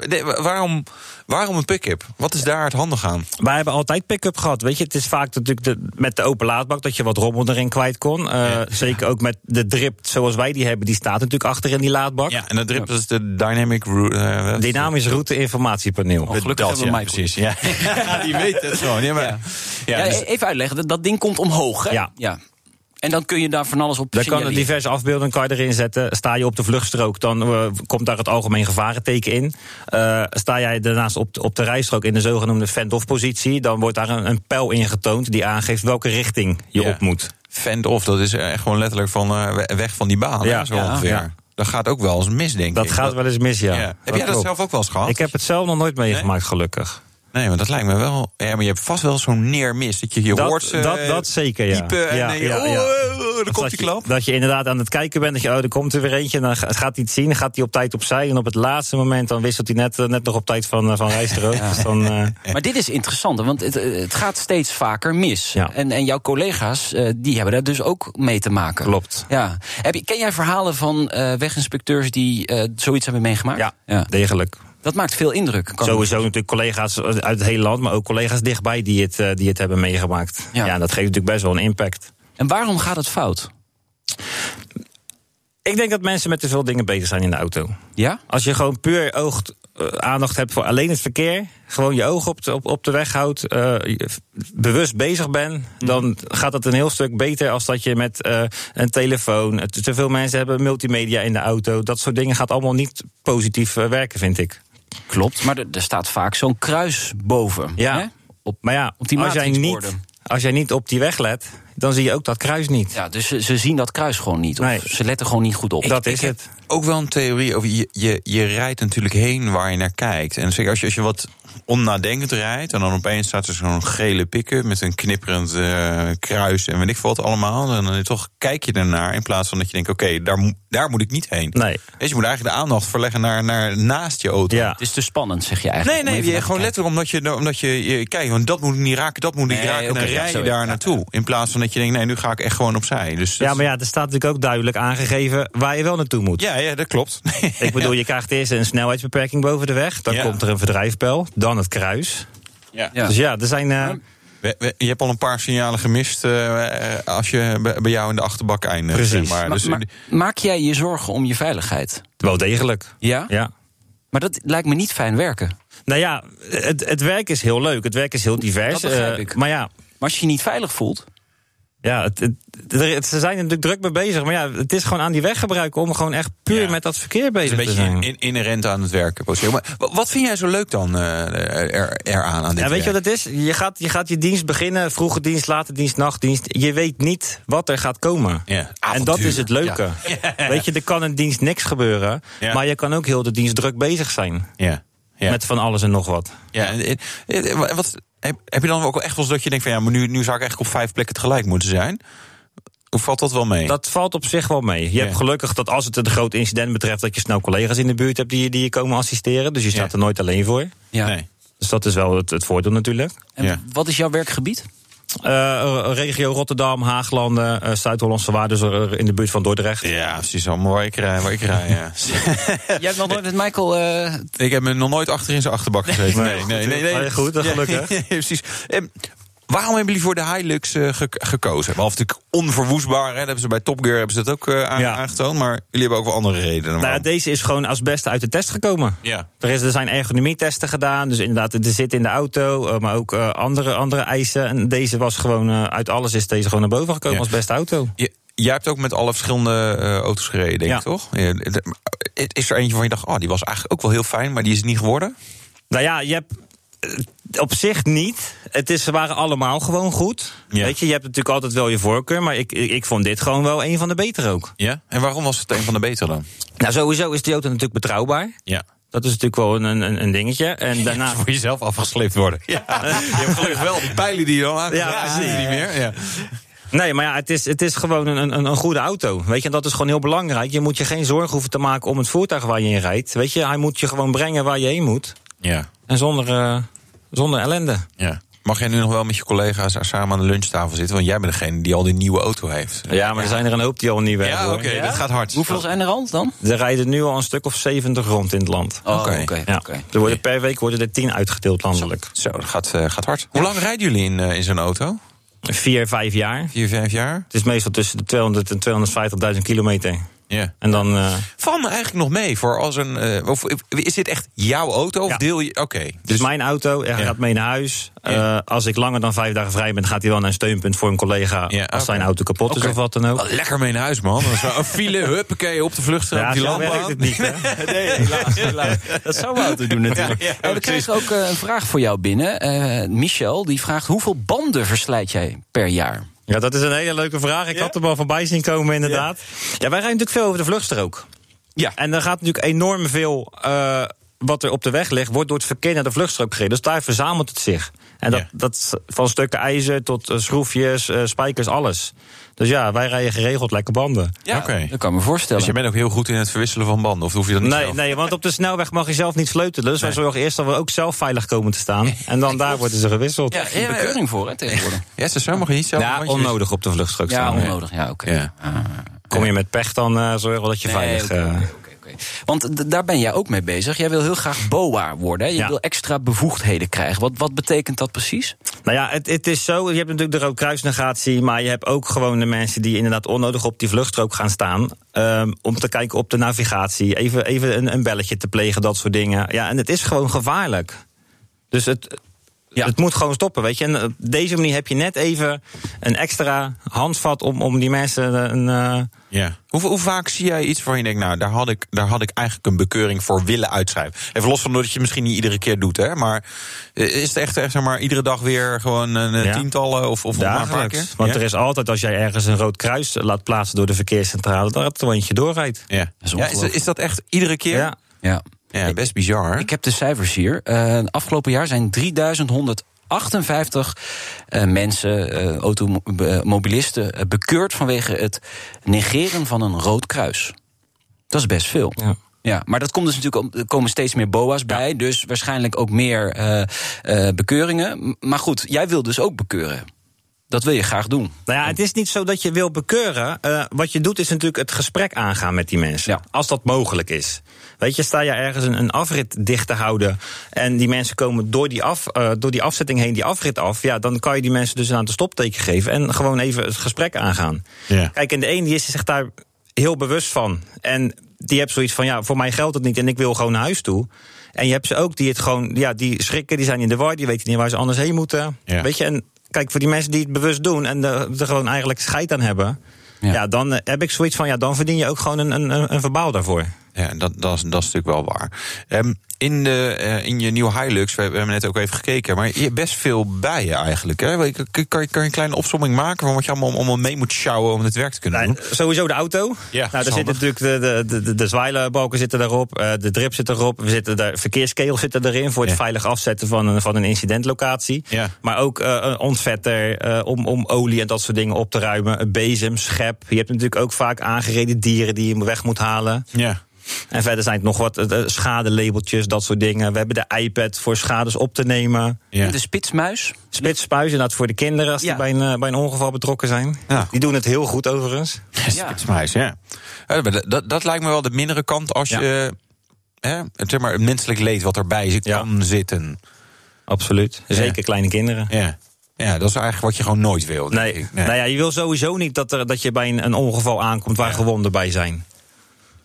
waarom een pick-up? Wat is daar het handig aan? Wij hebben altijd pick-up gehad. Weet je, het is vaak natuurlijk met de open laadbak dat je wat rommel erin kwijt kon. Zeker ook met de drip zoals wij die hebben, die staat natuurlijk achter in die laadbak. Ja, en de drip is de dynamisch route-informatiepaneel. Gelukkig hebben we mij precies. Ja. Die weet het gewoon. Dus even uitleggen, dat ding komt omhoog, hè? Ja. En dan kun je daar van alles op signaleren. Dan kan diverse afbeeldingen kan je erin zetten. Sta je op de vluchtstrook, dan komt daar het algemeen gevarenteken in. Sta jij daarnaast op de rijstrook in de zogenoemde fend-off-positie, dan wordt daar een pijl ingetoond die aangeeft welke richting je op moet. Fend-off, dat is echt gewoon letterlijk van weg van die baan. Ja, zo ongeveer. Ja. Dat gaat ook wel eens mis, denk ik. Dat gaat wel eens mis, ja. Heb jij dat zelf ook wel eens gehad? Ik heb het zelf nog nooit meegemaakt, gelukkig. Nee, maar dat lijkt me wel. Ja, maar je hebt vast wel zo'n neermis. Dat je hoort. Dat zeker, ja. Piepen en dan komt die klap. Dat je inderdaad aan het kijken bent. Dat je, er komt er weer eentje. Dan gaat hij het zien. Dan gaat hij op tijd opzij. En op het laatste moment dan wisselt hij net nog op tijd van rijstrook. Ja. Dus dan, Maar dit is interessant, want het gaat steeds vaker mis. Ja. En jouw collega's, die hebben daar dus ook mee te maken. Klopt. Ja. Ken jij verhalen van weginspecteurs die zoiets hebben meegemaakt? Ja, degelijk. Dat maakt veel indruk. Sowieso natuurlijk collega's uit het hele land, maar ook collega's dichtbij die het hebben meegemaakt. Ja, dat geeft natuurlijk best wel een impact. En waarom gaat het fout? Ik denk dat mensen met te veel dingen bezig zijn in de auto. Ja? Als je gewoon puur aandacht hebt voor alleen het verkeer, gewoon je oog op de weg houdt, bewust bezig bent, dan gaat het een heel stuk beter als dat je met een telefoon. Te veel mensen hebben multimedia in de auto. Dat soort dingen gaat allemaal niet positief werken, vind ik. Klopt, maar er staat vaak zo'n kruis boven. Ja, hè? Maar ja, op die als jij niet op die weg let, dan zie je ook dat kruis niet. Ja, dus ze zien dat kruis gewoon niet. Of ze letten gewoon niet goed op. Dat is het. Ook wel een theorie over je rijdt natuurlijk heen waar je naar kijkt. En zeker als je wat onnadenkend rijdt en dan opeens staat er zo'n gele pick-up met een knipperend kruis en weet ik veel wat allemaal. En dan toch kijk je ernaar in plaats van dat je denkt, oké, daar moet ik niet heen. Nee. Dus je moet eigenlijk de aandacht verleggen naar naast je auto. Ja. Het is te spannend, zeg je eigenlijk. Nee, je gewoon letterlijk omdat je kijkt, want dat moet ik niet raken, dat moet ik raken. En dan rij je daar naartoe. In plaats van dat je denkt, nee, nu ga ik echt gewoon opzij. Dus ja, maar er staat natuurlijk ook duidelijk aangegeven waar je wel naartoe moet. Ja, dat klopt. Ik bedoel, je krijgt eerst een snelheidsbeperking boven de weg. Dan komt er een verdrijfpijl. Dan het kruis. Ja. Dus ja, er zijn... Je hebt al een paar signalen gemist als je bij jou in de achterbak eindigt. Precies. Zeg maar. Dus, maak jij je zorgen om je veiligheid? Wel degelijk. Ja? Ja. Maar dat lijkt me niet fijn werken. Nou ja, het werk is heel leuk. Het werk is heel divers. Dat begrijp ik. Maar als je je niet veilig voelt... Ja, ze zijn er natuurlijk druk mee bezig. Maar ja, het is gewoon aan die weg gebruiken om gewoon echt puur met dat verkeer bezig te zijn. Een beetje inherent aan het werken. Maar wat vind jij zo leuk dan eraan aan dit werk? Weet je wat het is? Je gaat je dienst beginnen, vroege dienst, late dienst, nachtdienst. Je weet niet wat er gaat komen. Ja, en dat is het leuke. Ja. Weet je, er kan een dienst niks gebeuren. Ja. Maar je kan ook heel de dienst druk bezig zijn. Ja. Ja. Met van alles en nog wat. Ja, heb je dan ook echt wel eens dat je denkt van ja, maar nu zou ik eigenlijk op 5 plekken tegelijk moeten zijn? Of valt dat wel mee? Dat valt op zich wel mee. Je hebt gelukkig dat als het een groot incident betreft, dat je snel collega's in de buurt hebt die je komen assisteren. Dus je staat er nooit alleen voor. Ja. Nee. Dus dat is wel het voordeel natuurlijk. En wat is jouw werkgebied? Regio Rotterdam, Haaglanden, Zuid-Hollandse Waard, dus in de buurt van Dordrecht. Ja, precies, allemaal waar ik rij. Ja. Jij hebt nog nooit met Michael... Ik heb me nog nooit achter in zijn achterbak gezeten. Nee. Goed, dat gelukkig. Ja, precies. Waarom hebben jullie voor de Hilux gekozen? Behalve natuurlijk onverwoestbaar. Hè? Dat hebben ze bij Top Gear dat ook aangetoond. Maar jullie hebben ook wel andere redenen. Nou, deze is gewoon als beste uit de test gekomen. Ja. Er zijn ergonomietesten gedaan. Dus inderdaad, er zit in de auto. Maar ook andere eisen. En deze was gewoon, uit alles is deze gewoon naar boven gekomen als beste auto. Jij hebt ook met alle verschillende auto's gereden, denk ik, toch? Is er eentje van je dacht, die was eigenlijk ook wel heel fijn, maar die is het niet geworden? Nou ja, je hebt op zich niet. Ze waren allemaal gewoon goed. Ja. Weet je hebt natuurlijk altijd wel je voorkeur, maar ik vond dit gewoon wel een van de betere ook. Ja? En waarom was het een van de betere dan? Nou, sowieso is die auto natuurlijk betrouwbaar. Ja. Dat is natuurlijk wel een dingetje. En daarna voor jezelf afgesleept worden. Ja. Je hebt gelukkig wel die pijlen die je dan aangedragen niet meer. Ja. Nee, maar ja, het is gewoon een goede auto. Weet je, en dat is gewoon heel belangrijk. Je moet je geen zorgen hoeven te maken om het voertuig waar je in rijdt. Weet je, hij moet je gewoon brengen waar je heen moet. Ja. En zonder ellende. Ja. Mag jij nu nog wel met je collega's samen aan de lunchtafel zitten? Want jij bent degene die al die nieuwe auto heeft. Ja, maar er zijn er een hoop die al een nieuwe hebben. Ja, oké, dat gaat hard. Hoeveel zijn er al dan? Er rijden nu al een stuk of 70 rond in het land. Oké. Er worden per week er 10 uitgedeeld landelijk. Zo, dat gaat hard. Hoe lang rijden jullie in zo'n auto? 4-5 jaar. 4-5 jaar? Het is meestal tussen de 200 en 250.000 kilometer. Ja. En dan valt me eigenlijk nog mee voor als een. Is dit echt jouw auto? Of deel je? Oké. Dus mijn auto, hij gaat mee naar huis. Als ik langer dan 5 dagen vrij ben, gaat hij wel naar een steunpunt voor een collega. Als zijn auto kapot is of wat dan ook. Lekker mee naar huis, man. Dat is wel een file, huppakee, op de vlucht. Op die landbouw. Werkt het niet, hè? Nee, helaas. Dat zou mijn auto doen natuurlijk. We kregen ook een vraag voor jou binnen. Michel, die vraagt: hoeveel banden verslijt jij per jaar? Ja, dat is een hele leuke vraag. Ik had er wel voorbij zien komen, inderdaad. Ja, wij rijden natuurlijk veel over de vluchtstrook. Ja. En er gaat natuurlijk enorm veel wat er op de weg ligt, wordt door het verkeer naar de vluchtstrook gereden. Dus daar verzamelt het zich. En dat van stukken ijzer tot schroefjes, spijkers, alles. Dus ja, wij rijden geregeld lekker banden. Ja, dat kan me voorstellen. Dus je bent ook heel goed in het verwisselen van banden? Of hoef je dat niet zelf? Nee, want op de snelweg mag je zelf niet sleutelen. Dus wij zorgen eerst dat we ook zelf veilig komen te staan. En dan daar worden ze gewisseld. Ja, er is bekeuring voor, hè, tegenwoordig. Ja, zo mag je niet zelf. Ja, onnodig op de vluchtstrook staan. Ja, onnodig. Ja, oké. Kom je met pech, dan zorgen we dat je veilig... Want daar ben jij ook mee bezig. Jij wil heel graag BOA worden. Hè? Je wil extra bevoegdheden krijgen. Wat betekent dat precies? Nou ja, het is zo. Je hebt natuurlijk de roodkruisnegatie, maar je hebt ook gewoon de mensen die inderdaad onnodig op die vluchtstrook gaan staan. Om te kijken op de navigatie. Even een belletje te plegen, dat soort dingen. Ja, en het is gewoon gevaarlijk. Dus het moet gewoon stoppen, weet je. En op deze manier heb je net even een extra handvat om die mensen Ja. Hoe vaak zie jij iets waar je denkt, nou, daar had ik eigenlijk een bekeuring voor willen uitschrijven? Even los van dat je het misschien niet iedere keer doet, hè? Maar is het echt zeg maar, iedere dag weer gewoon tientallen of maar een paar keer? Want er is altijd, als jij ergens een rood kruis laat plaatsen door de verkeerscentrale, dat het er eentje doorrijdt. Ja. Is dat echt iedere keer? Ja, best bizar. Ik heb de cijfers hier. Afgelopen jaar zijn 3158 mensen, automobilisten, bekeurd vanwege het negeren van een rood kruis. Dat is best veel. Ja, maar dat komt dus natuurlijk, er komen steeds meer BOA's bij, dus waarschijnlijk ook meer bekeuringen. Maar goed, jij wil dus ook bekeuren. Dat wil je graag doen. Nou ja, het is niet zo dat je wil bekeuren. Wat je doet is natuurlijk het gesprek aangaan met die mensen. Ja. Als dat mogelijk is. Weet je, sta je ergens een afrit dicht te houden en die mensen komen door die afzetting heen die afrit af, ja, dan kan je die mensen dus aan de stopteken geven en gewoon even het gesprek aangaan. Ja. Kijk, en de een die is zich daar heel bewust van. En die heeft zoiets van, ja, voor mij geldt het niet en ik wil gewoon naar huis toe. En je hebt ze ook die het gewoon, ja, die schrikken, die zijn in de war, die weten niet waar ze anders heen moeten. Ja. Weet je, en kijk, voor die mensen die het bewust doen en er gewoon eigenlijk scheid aan hebben, ja, dan heb ik zoiets van, ja, dan verdien je ook gewoon een verbaal daarvoor. Ja, dat is natuurlijk wel waar. In je nieuwe Hilux, we hebben net ook even gekeken, maar je hebt best veel bij je eigenlijk. Hè? Kan je een kleine opsomming maken van wat je allemaal mee moet sjouwen om het werk te kunnen doen? Sowieso de auto. Ja, nou, daar zitten natuurlijk de zwijlenbalken zitten daarop, de drip zit erop, de verkeerskegels zitten erin voor het veilig afzetten van een incidentlocatie. Ja. Maar ook een ontvetter om olie en dat soort dingen op te ruimen, een bezem, schep. Je hebt natuurlijk ook vaak aangereden dieren die je weg moet halen. Ja. En verder zijn het nog wat schadelabeltjes, dat soort dingen. We hebben de iPad voor schades op te nemen. Ja. De spitsmuis? Spitsmuis, inderdaad voor de kinderen als die bij een ongeval betrokken zijn. Ja. Die doen het heel goed overigens. Spitsmuis, ja. Dat lijkt me wel de mindere kant als je zeg maar, het menselijk leed wat erbij kan zitten. Absoluut, zeker kleine kinderen. Ja. Ja, dat is eigenlijk wat je gewoon nooit wil. Nee. Nou ja, je wil sowieso niet dat je bij een ongeval aankomt waar gewonden bij zijn.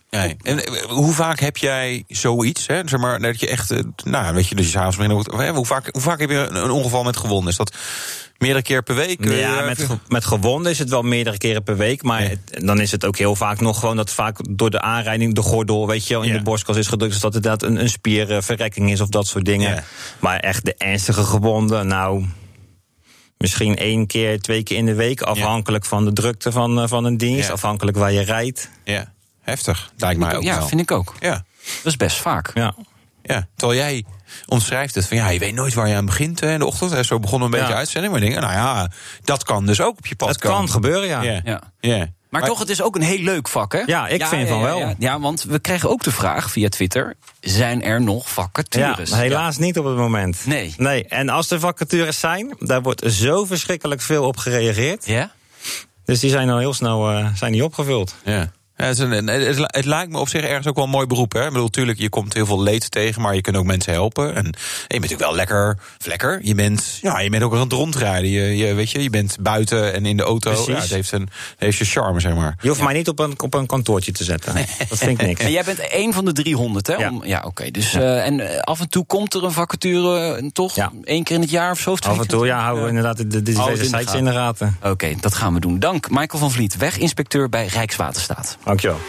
Nee. En hoe vaak heb jij zoiets? Hè? Zeg maar, dat je echt, weet je, dus je s'avonds begint. Hoe vaak heb je een ongeval met gewonden? Is dat meerdere keer per week? Ja, met gewonden is het wel meerdere keren per week. Maar dan is het ook heel vaak nog gewoon dat vaak door de aanrijding, de gordel, weet je wel, in de borstkas is gedrukt. Dus dat het inderdaad een spierverrekking is of dat soort dingen. Ja. Maar echt de ernstige gewonden, misschien 1 keer, 2 keer in de week. Afhankelijk van de drukte van een dienst. Afhankelijk waar je rijdt. Ja, heftig. Lijkt mij ook wel. Ja, vind ik ook. Ja. Dat is best vaak. Ja. Terwijl jij omschrijft het van je weet nooit waar je aan begint in de ochtend. Zo begonnen een beetje uitzending. Maar dingen, dat kan dus ook op je pad komen. Het kan gebeuren, ja. Maar toch, het is ook een heel leuk vak, hè? Ja, ik vind van wel. Ja, want we kregen ook de vraag via Twitter: zijn er nog vacatures? Ja, helaas niet op het moment. Nee. En als er vacatures zijn, daar wordt zo verschrikkelijk veel op gereageerd. Ja? Dus die zijn al heel snel opgevuld. Ja. Ja, het lijkt me op zich ergens ook wel een mooi beroep. Hè? Ik bedoel, natuurlijk, je komt heel veel leed tegen, maar je kunt ook mensen helpen. En je bent natuurlijk wel lekker. Je bent ook aan het rondrijden. Je bent buiten en in de auto. Precies. Ja, het heeft zijn charme, zeg maar. Je hoeft mij niet op een kantoortje te zetten. Nee. Dat vind ik niks. En jij bent 1 van de 300, hè? Ja. Oké. Dus, en af en toe komt er een vacature, toch? 1 keer in het jaar of zo? Af en toe, houden we inderdaad de diverse sites in de gaten. Oké, dat gaan we doen. Dank, Michael van Vliet, weginspecteur bij Rijkswaterstaat. Dankjewel.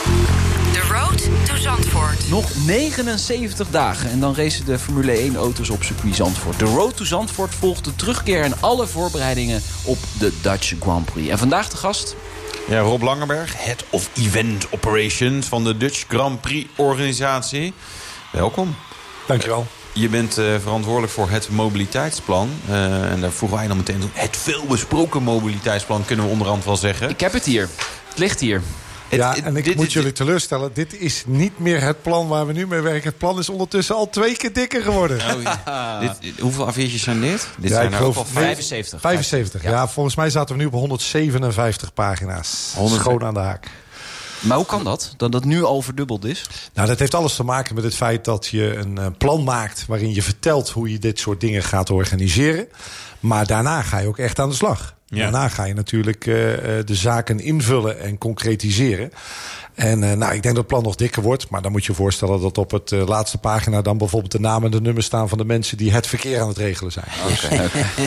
The Road to Zandvoort. Nog 79 dagen en dan racen de Formule 1-auto's op circuit Zandvoort. De Road to Zandvoort volgt de terugkeer en alle voorbereidingen op de Dutch Grand Prix. En vandaag de gast... Ja, Rob Langenberg, Head of Event Operations van de Dutch Grand Prix organisatie. Welkom. Dankjewel. Je bent verantwoordelijk voor het mobiliteitsplan. En daar vroegen wij dan meteen het veelbesproken mobiliteitsplan, kunnen we onderhand wel zeggen. Ik heb het hier. Het ligt hier. En ik moet jullie teleurstellen. Dit is niet meer het plan waar we nu mee werken. Het plan is ondertussen al 2 keer dikker geworden. Oh, ja. Hoeveel A4'tjes zijn dit? Dit ja, zijn ik er geloof ook al 75. 75. Ja, volgens mij zaten we nu op 157 pagina's. Schoon aan de haak. Maar hoe kan dat? Dat dat nu al verdubbeld is? Nou, dat heeft alles te maken met het feit dat je een plan maakt waarin je vertelt hoe je dit soort dingen gaat organiseren. Maar daarna ga je ook echt aan de slag. Ja. Daarna ga je natuurlijk de zaken invullen en concretiseren. En ik denk dat het plan nog dikker wordt. Maar dan moet je je voorstellen dat op het laatste pagina dan bijvoorbeeld de namen en de nummers staan van de mensen die het verkeer aan het regelen zijn. Okay.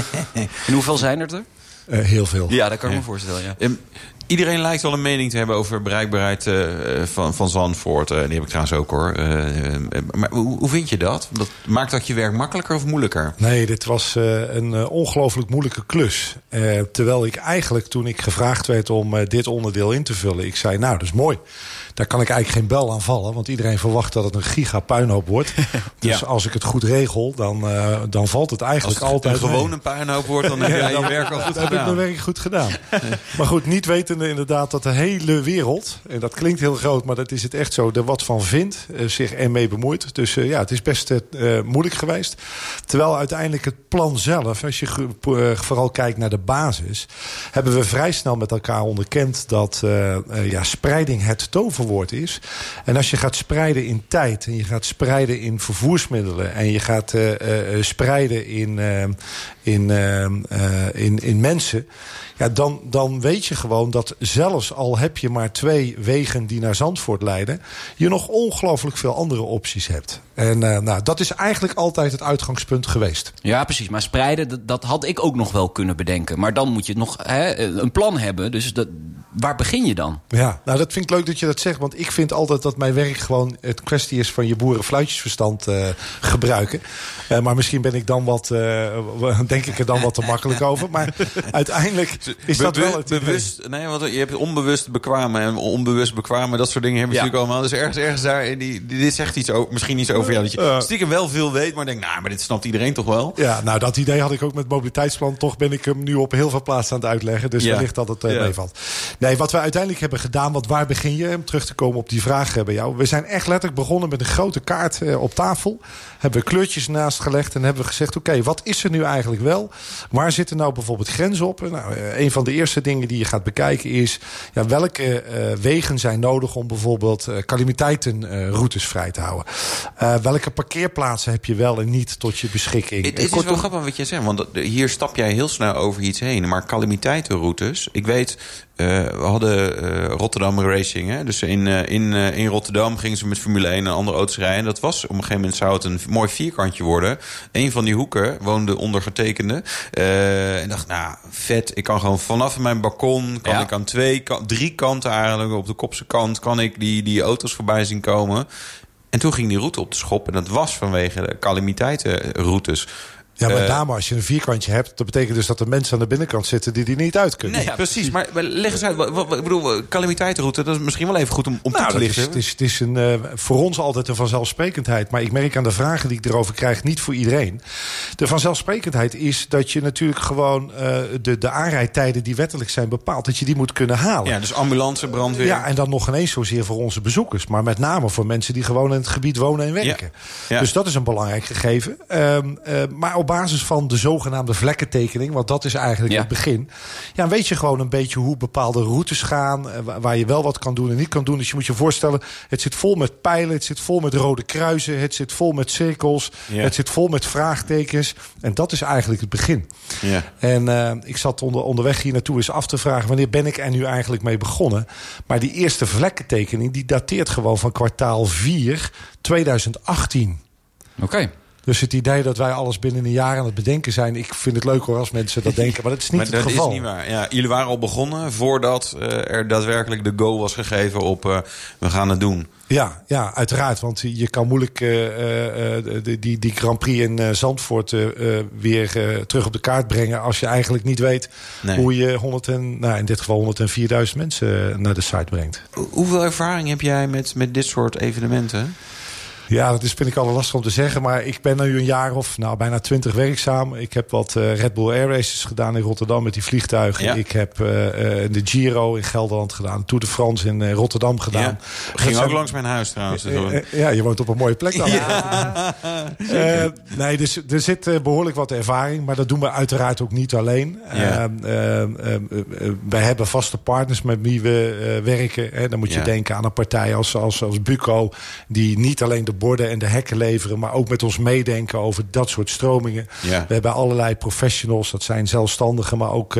En hoeveel zijn er? Heel veel. Ja, dat kan ik me voorstellen. Ja. Iedereen lijkt wel een mening te hebben over bereikbaarheid van Zandvoort. Die heb ik trouwens ook, hoor. Maar hoe vind je dat? Maakt dat je werk makkelijker of moeilijker? Nee, dit was een ongelooflijk moeilijke klus. Terwijl ik eigenlijk, toen ik gevraagd werd om dit onderdeel in te vullen, ik zei, dat is mooi. Daar kan ik eigenlijk geen bel aan vallen. Want iedereen verwacht dat het een gigapuinhoop wordt. Dus als ik het goed regel, dan valt het eigenlijk altijd Als het gewoon een puinhoop wordt, dan heb jij je werk al goed gedaan. heb ik mijn werk goed gedaan. Maar goed, niet wetende inderdaad dat de hele wereld, en dat klinkt heel groot, maar dat is het echt zo, er wat van vindt, zich ermee bemoeit. Dus het is best moeilijk geweest. Terwijl uiteindelijk het plan zelf, als je vooral kijkt naar de basis, hebben we vrij snel met elkaar onderkend dat spreiding het toverwoord is. En als je gaat spreiden in tijd en je gaat spreiden in vervoersmiddelen en je gaat spreiden in mensen, ja, dan weet je gewoon dat zelfs al heb je maar 2 wegen die naar Zandvoort leiden, je nog ongelooflijk veel andere opties hebt. En dat is eigenlijk altijd het uitgangspunt geweest. Ja, precies. Maar spreiden, dat had ik ook nog wel kunnen bedenken. Maar dan moet je nog een plan hebben. Dus waar begin je dan? Ja, dat vind ik leuk dat je dat zegt. Want ik vind altijd dat mijn werk gewoon het kwestie is van je boerenfluitjesverstand gebruiken. Maar misschien ben ik dan denk ik er dan wat te makkelijk over. Maar uiteindelijk is dat wel het bewust. Nee, want je hebt onbewust bekwamen en onbewust bekwamen. Dat soort dingen hebben we natuurlijk allemaal. Dus ergens daar, dit zegt iets over, misschien iets over jou. Dat je stiekem wel veel weet, maar denk, maar dit snapt iedereen toch wel? Ja, dat idee had ik ook met het mobiliteitsplan. Toch ben ik hem nu op heel veel plaatsen aan het uitleggen. Dus wellicht dat het meevalt. Nee, wat we uiteindelijk hebben gedaan, want waar begin je? Om terug te komen op die vraag bij jou. We zijn echt letterlijk begonnen met een grote kaart op tafel. Hebben we kleurtjes naast gelegd en hebben we gezegd, oké, wat is er nu eigenlijk wel? Waar zitten nou bijvoorbeeld grenzen op? Nou, een van de eerste dingen die je gaat bekijken is, welke wegen zijn nodig om bijvoorbeeld calamiteitenroutes vrij te houden? Welke parkeerplaatsen heb je wel en niet tot je beschikking? Het is wel grappig wat je zegt, want hier stap jij heel snel over iets heen. Maar calamiteitenroutes, ik weet we hadden Rotterdam Racing. Hè? Dus in Rotterdam gingen ze met Formule 1 en andere auto's rijden. En dat was op een gegeven moment zou het een mooi vierkantje worden. Een van die hoeken woonde ondergetekende. En dacht, nou, vet. Ik kan gewoon vanaf mijn balkon, ik aan 3 kanten eigenlijk, op de kopse kant, kan ik die auto's voorbij zien komen. En toen ging die route op de schop. En dat was vanwege de calamiteitenroutes. Ja, met name als je een vierkantje hebt, dat betekent dus dat er mensen aan de binnenkant zitten die niet uit kunnen. Nee, precies. Maar leg eens uit. Ik bedoel, calamiteitenroute, dat is misschien wel even goed om toe te lichten. Het is voor ons altijd een vanzelfsprekendheid. Maar ik merk aan de vragen die ik erover krijg, niet voor iedereen. De vanzelfsprekendheid is dat je natuurlijk gewoon de aanrijdtijden die wettelijk zijn bepaald, dat je die moet kunnen halen. Ja, dus ambulance, brandweer. Ja, en dan nog ineens zozeer voor onze bezoekers. Maar met name voor mensen die gewoon in het gebied wonen en werken. Ja. Dus dat is een belangrijk gegeven. Maar op basis van de zogenaamde vlekkentekening, want dat is eigenlijk het begin, weet je gewoon een beetje hoe bepaalde routes gaan, waar je wel wat kan doen en niet kan doen. Dus je moet je voorstellen, het zit vol met pijlen, het zit vol met rode kruisen, het zit vol met cirkels, het zit vol met vraagtekens. En dat is eigenlijk het begin. Ja. En ik zat onderweg hier naartoe eens af te vragen, wanneer ben ik er nu eigenlijk mee begonnen? Maar die eerste vlekkentekening, die dateert gewoon van kwartaal 4 2018. Oké. Dus het idee dat wij alles binnen een jaar aan het bedenken zijn, ik vind het leuk hoor als mensen dat denken, maar dat is niet het geval. Dat is niet waar. Ja, jullie waren al begonnen voordat er daadwerkelijk de go was gegeven op we gaan het doen. Ja, uiteraard. Want je kan moeilijk die Grand Prix in Zandvoort weer terug op de kaart brengen als je eigenlijk niet weet hoe je in dit geval 104.000 mensen naar de site brengt. Hoeveel ervaring heb jij met dit soort evenementen? Ja, dat vind ik altijd lastig om te zeggen. Maar ik ben nu een jaar of bijna 20 werkzaam. Ik heb wat Red Bull Air Races gedaan in Rotterdam met die vliegtuigen. Ja. Ik heb de Giro in Gelderland gedaan. Tour de France in Rotterdam gedaan. Ja. Ging ook langs mijn huis trouwens. Ja, je woont op een mooie plek dan. Nee, dus er zit behoorlijk wat ervaring. Maar dat doen we uiteraard ook niet alleen. Ja. Wij hebben vaste partners met wie we werken. Dan moet je denken aan een partij als Buco, die niet alleen de borden en de hekken leveren, maar ook met ons meedenken over dat soort stromingen. Ja. We hebben allerlei professionals, dat zijn zelfstandigen, maar ook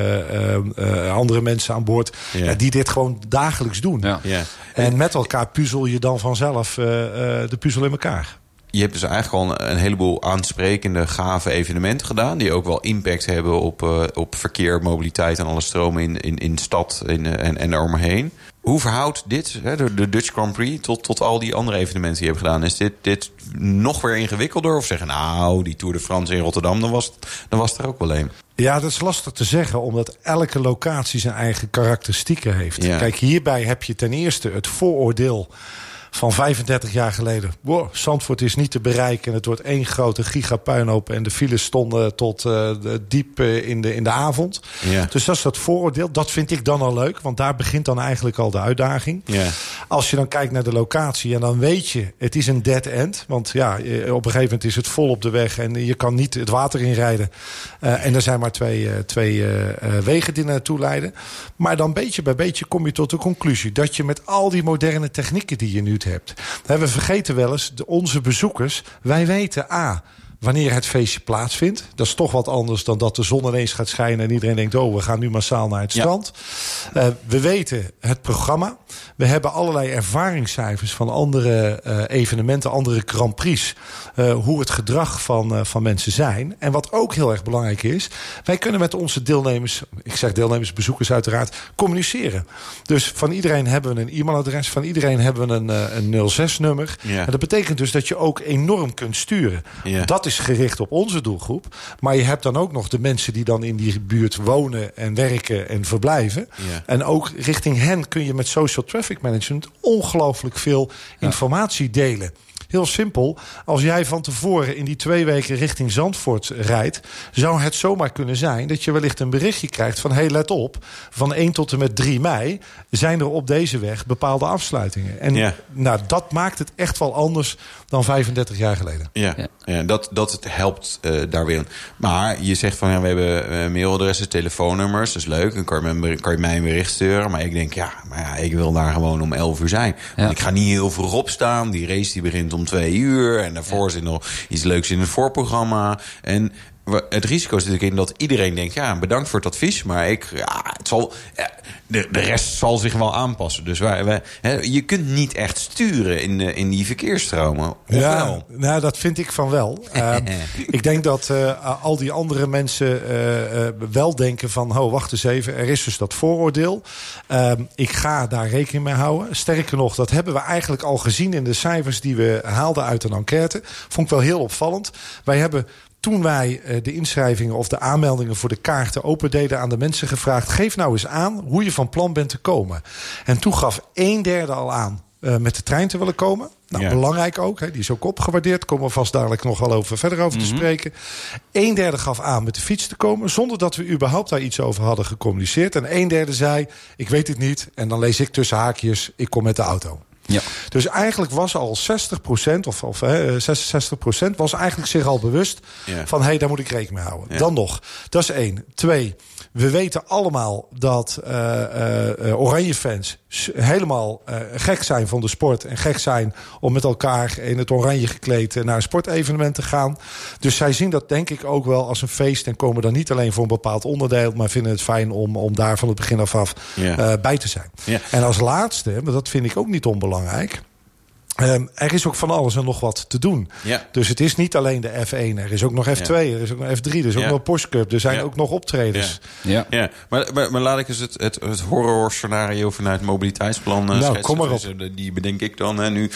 andere mensen aan boord, die dit gewoon dagelijks doen. Ja. Ja. En met elkaar puzzel je dan vanzelf de puzzel in elkaar. Je hebt dus eigenlijk al een heleboel aansprekende, gave evenementen gedaan, die ook wel impact hebben op verkeer, mobiliteit en alle stromen in de stad en eromheen. Hoe verhoudt dit, de Dutch Grand Prix, tot al die andere evenementen die je hebt gedaan? Is dit nog weer ingewikkelder? Of zeggen, die Tour de France in Rotterdam, dan was het er ook wel een. Ja, dat is lastig te zeggen, omdat elke locatie zijn eigen karakteristieken heeft. Ja. Kijk, hierbij heb je ten eerste het vooroordeel van 35 jaar geleden. Zandvoort is niet te bereiken en het wordt één grote gigapuinhoop en de files stonden tot diep in de avond. Ja. Dus dat is dat vooroordeel. Dat vind ik dan al leuk, want daar begint dan eigenlijk al de uitdaging. Ja. Als je dan kijkt naar de locatie en dan weet je, het is een dead end. Want op een gegeven moment is het vol op de weg en je kan niet het water inrijden. En er zijn maar twee wegen die naartoe leiden. Maar dan beetje bij beetje kom je tot de conclusie dat je met al die moderne technieken die je nu hebt. We vergeten wel eens, onze bezoekers, wij weten wanneer het feestje plaatsvindt. Dat is toch wat anders dan dat de zon ineens gaat schijnen en iedereen denkt, we gaan nu massaal naar het strand. We weten het programma. We hebben allerlei ervaringscijfers van andere evenementen, andere Grand Prix. Hoe het gedrag van mensen zijn. En wat ook heel erg belangrijk is, wij kunnen met onze deelnemers, ik zeg deelnemers, bezoekers uiteraard, communiceren. Dus van iedereen hebben we een e-mailadres, van iedereen hebben we een 06-nummer. Ja. En dat betekent dus dat je ook enorm kunt sturen. Ja. Dat is gericht op onze doelgroep. Maar je hebt dan ook nog de mensen die dan in die buurt wonen en werken en verblijven. Ja. En ook richting hen kun je met social traffic management ongelooflijk veel informatie delen. Heel simpel, als jij van tevoren in die 2 weken richting Zandvoort rijdt, zou het zomaar kunnen zijn dat je wellicht een berichtje krijgt van, hey, let op, van 1 tot en met 3 mei zijn er op deze weg bepaalde afsluitingen. En dat maakt het echt wel anders dan 35 jaar geleden. Ja, dat het helpt daar weer. Maar je zegt van, we hebben mailadressen, telefoonnummers, dat is leuk. Dan kan je mij een bericht sturen. Maar ik denk, ik wil daar gewoon om 11 uur zijn. Ja. Ik ga niet heel vroeg opstaan. Die race die begint om 2 uur. En daarvoor zit nog iets leuks in het voorprogramma. En het risico zit natuurlijk in dat iedereen denkt... ja, bedankt voor het advies, maar de rest zal zich wel aanpassen. Dus je kunt niet echt sturen in die verkeersstromen. Ja, nou, dat vind ik van wel. Ik denk dat al die andere mensen wel denken van... wacht eens even, er is dus dat vooroordeel. Ik ga daar rekening mee houden. Sterker nog, dat hebben we eigenlijk al gezien in de cijfers... die we haalden uit een enquête. Vond ik wel heel opvallend. Wij hebben... Toen wij de inschrijvingen of de aanmeldingen voor de kaarten opendeden aan de mensen gevraagd... geef nou eens aan hoe je van plan bent te komen. En toen gaf 1/3 al aan met de trein te willen komen. Nou, belangrijk ook. Die is ook opgewaardeerd. Komen we vast dadelijk nog wel verder over te spreken. 1/3 gaf aan met de fiets te komen... zonder dat we überhaupt daar iets over hadden gecommuniceerd. En 1/3 zei, ik weet het niet. En dan lees ik tussen haakjes, ik kom met de auto. Ja. Dus eigenlijk was al 60% of 66% was eigenlijk zich al bewust van... daar moet ik rekening mee houden. Ja. Dan nog, dat is 1. 2, we weten allemaal dat Oranje-fans helemaal gek zijn van de sport... en gek zijn om met elkaar in het oranje gekleed naar een sportevenement te gaan. Dus zij zien dat denk ik ook wel als een feest... en komen dan niet alleen voor een bepaald onderdeel... maar vinden het fijn om daar van het begin af bij te zijn. Ja. En als laatste, maar dat vind ik ook niet onbelangrijk... er is ook van alles en nog wat te doen. Ja. Dus het is niet alleen de F1. Er is ook nog F2, er is ook nog F3, er is ook nog Porsche Cup. Er zijn ook nog optredens. Ja. Maar laat ik eens het horrorscenario vanuit het mobiliteitsplan schetsen. Kom maar op. Die bedenk ik dan nu.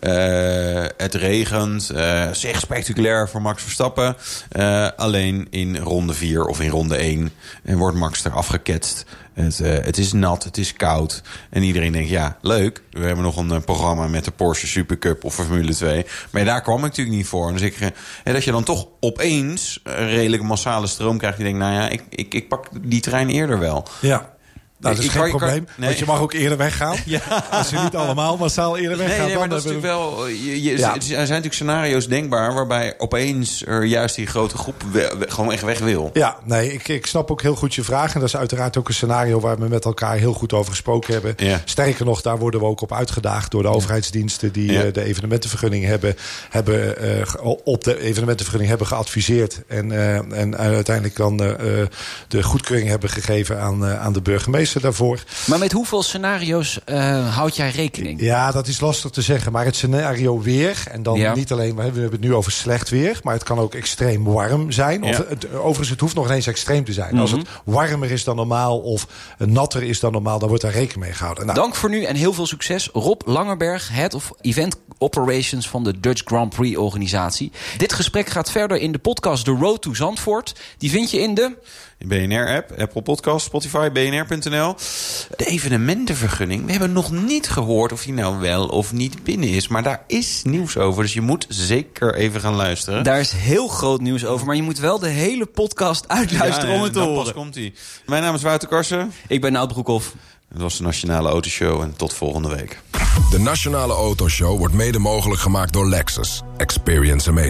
Het regent. Zeg spectaculair voor Max Verstappen. Alleen in ronde 4 of in ronde 1 wordt Max eraf geketst. Het is nat, het is koud. En iedereen denkt, ja, leuk. We hebben nog een programma met de Porsche Supercup of Formule 2. Maar daar kwam ik natuurlijk niet voor. Dus dat je dan toch opeens een redelijk massale stroom krijgt. Die denkt, nou ja, ik pak die trein eerder wel. Ja. Nou, dat is geen probleem, want je mag ook eerder weggaan. Ja. Als je niet allemaal massaal eerder weggaan. Nee, maar dat is natuurlijk wel... Er zijn natuurlijk scenario's denkbaar... waarbij opeens er juist die grote groep gewoon echt weg wil. Ja, nee, ik snap ook heel goed je vraag. En dat is uiteraard ook een scenario... waar we met elkaar heel goed over gesproken hebben. Ja. Sterker nog, daar worden we ook op uitgedaagd... door de overheidsdiensten die de evenementenvergunning hebben op de evenementenvergunning hebben geadviseerd. En uiteindelijk dan de goedkeuring hebben gegeven aan de burgemeester daarvoor. Maar met hoeveel scenario's houd jij rekening? Ja, dat is lastig te zeggen. Maar het scenario weer, en dan niet alleen... we hebben het nu over slecht weer... maar het kan ook extreem warm zijn. Ja. Overigens, het hoeft nog ineens extreem te zijn. Als het warmer is dan normaal of natter is dan normaal... dan wordt daar rekening mee gehouden. Nou, dank voor nu en heel veel succes. Rob Langerberg, Head of Event Operations... van de Dutch Grand Prix organisatie. Dit gesprek gaat verder in de podcast The Road to Zandvoort. Die vind je in de... BNR-app, Apple Podcast, Spotify, BNR.nl. De evenementenvergunning. We hebben nog niet gehoord of die nou wel of niet binnen is. Maar daar is nieuws over, dus je moet zeker even gaan luisteren. Daar is heel groot nieuws over, maar je moet wel de hele podcast uitluisteren om het te horen. Pas komt-ie. Mijn naam is Wouter Karsen. Ik ben Nout Broekhoff. Dat was de Nationale Autoshow en tot volgende week. De Nationale Autoshow wordt mede mogelijk gemaakt door Lexus. Experience amazing.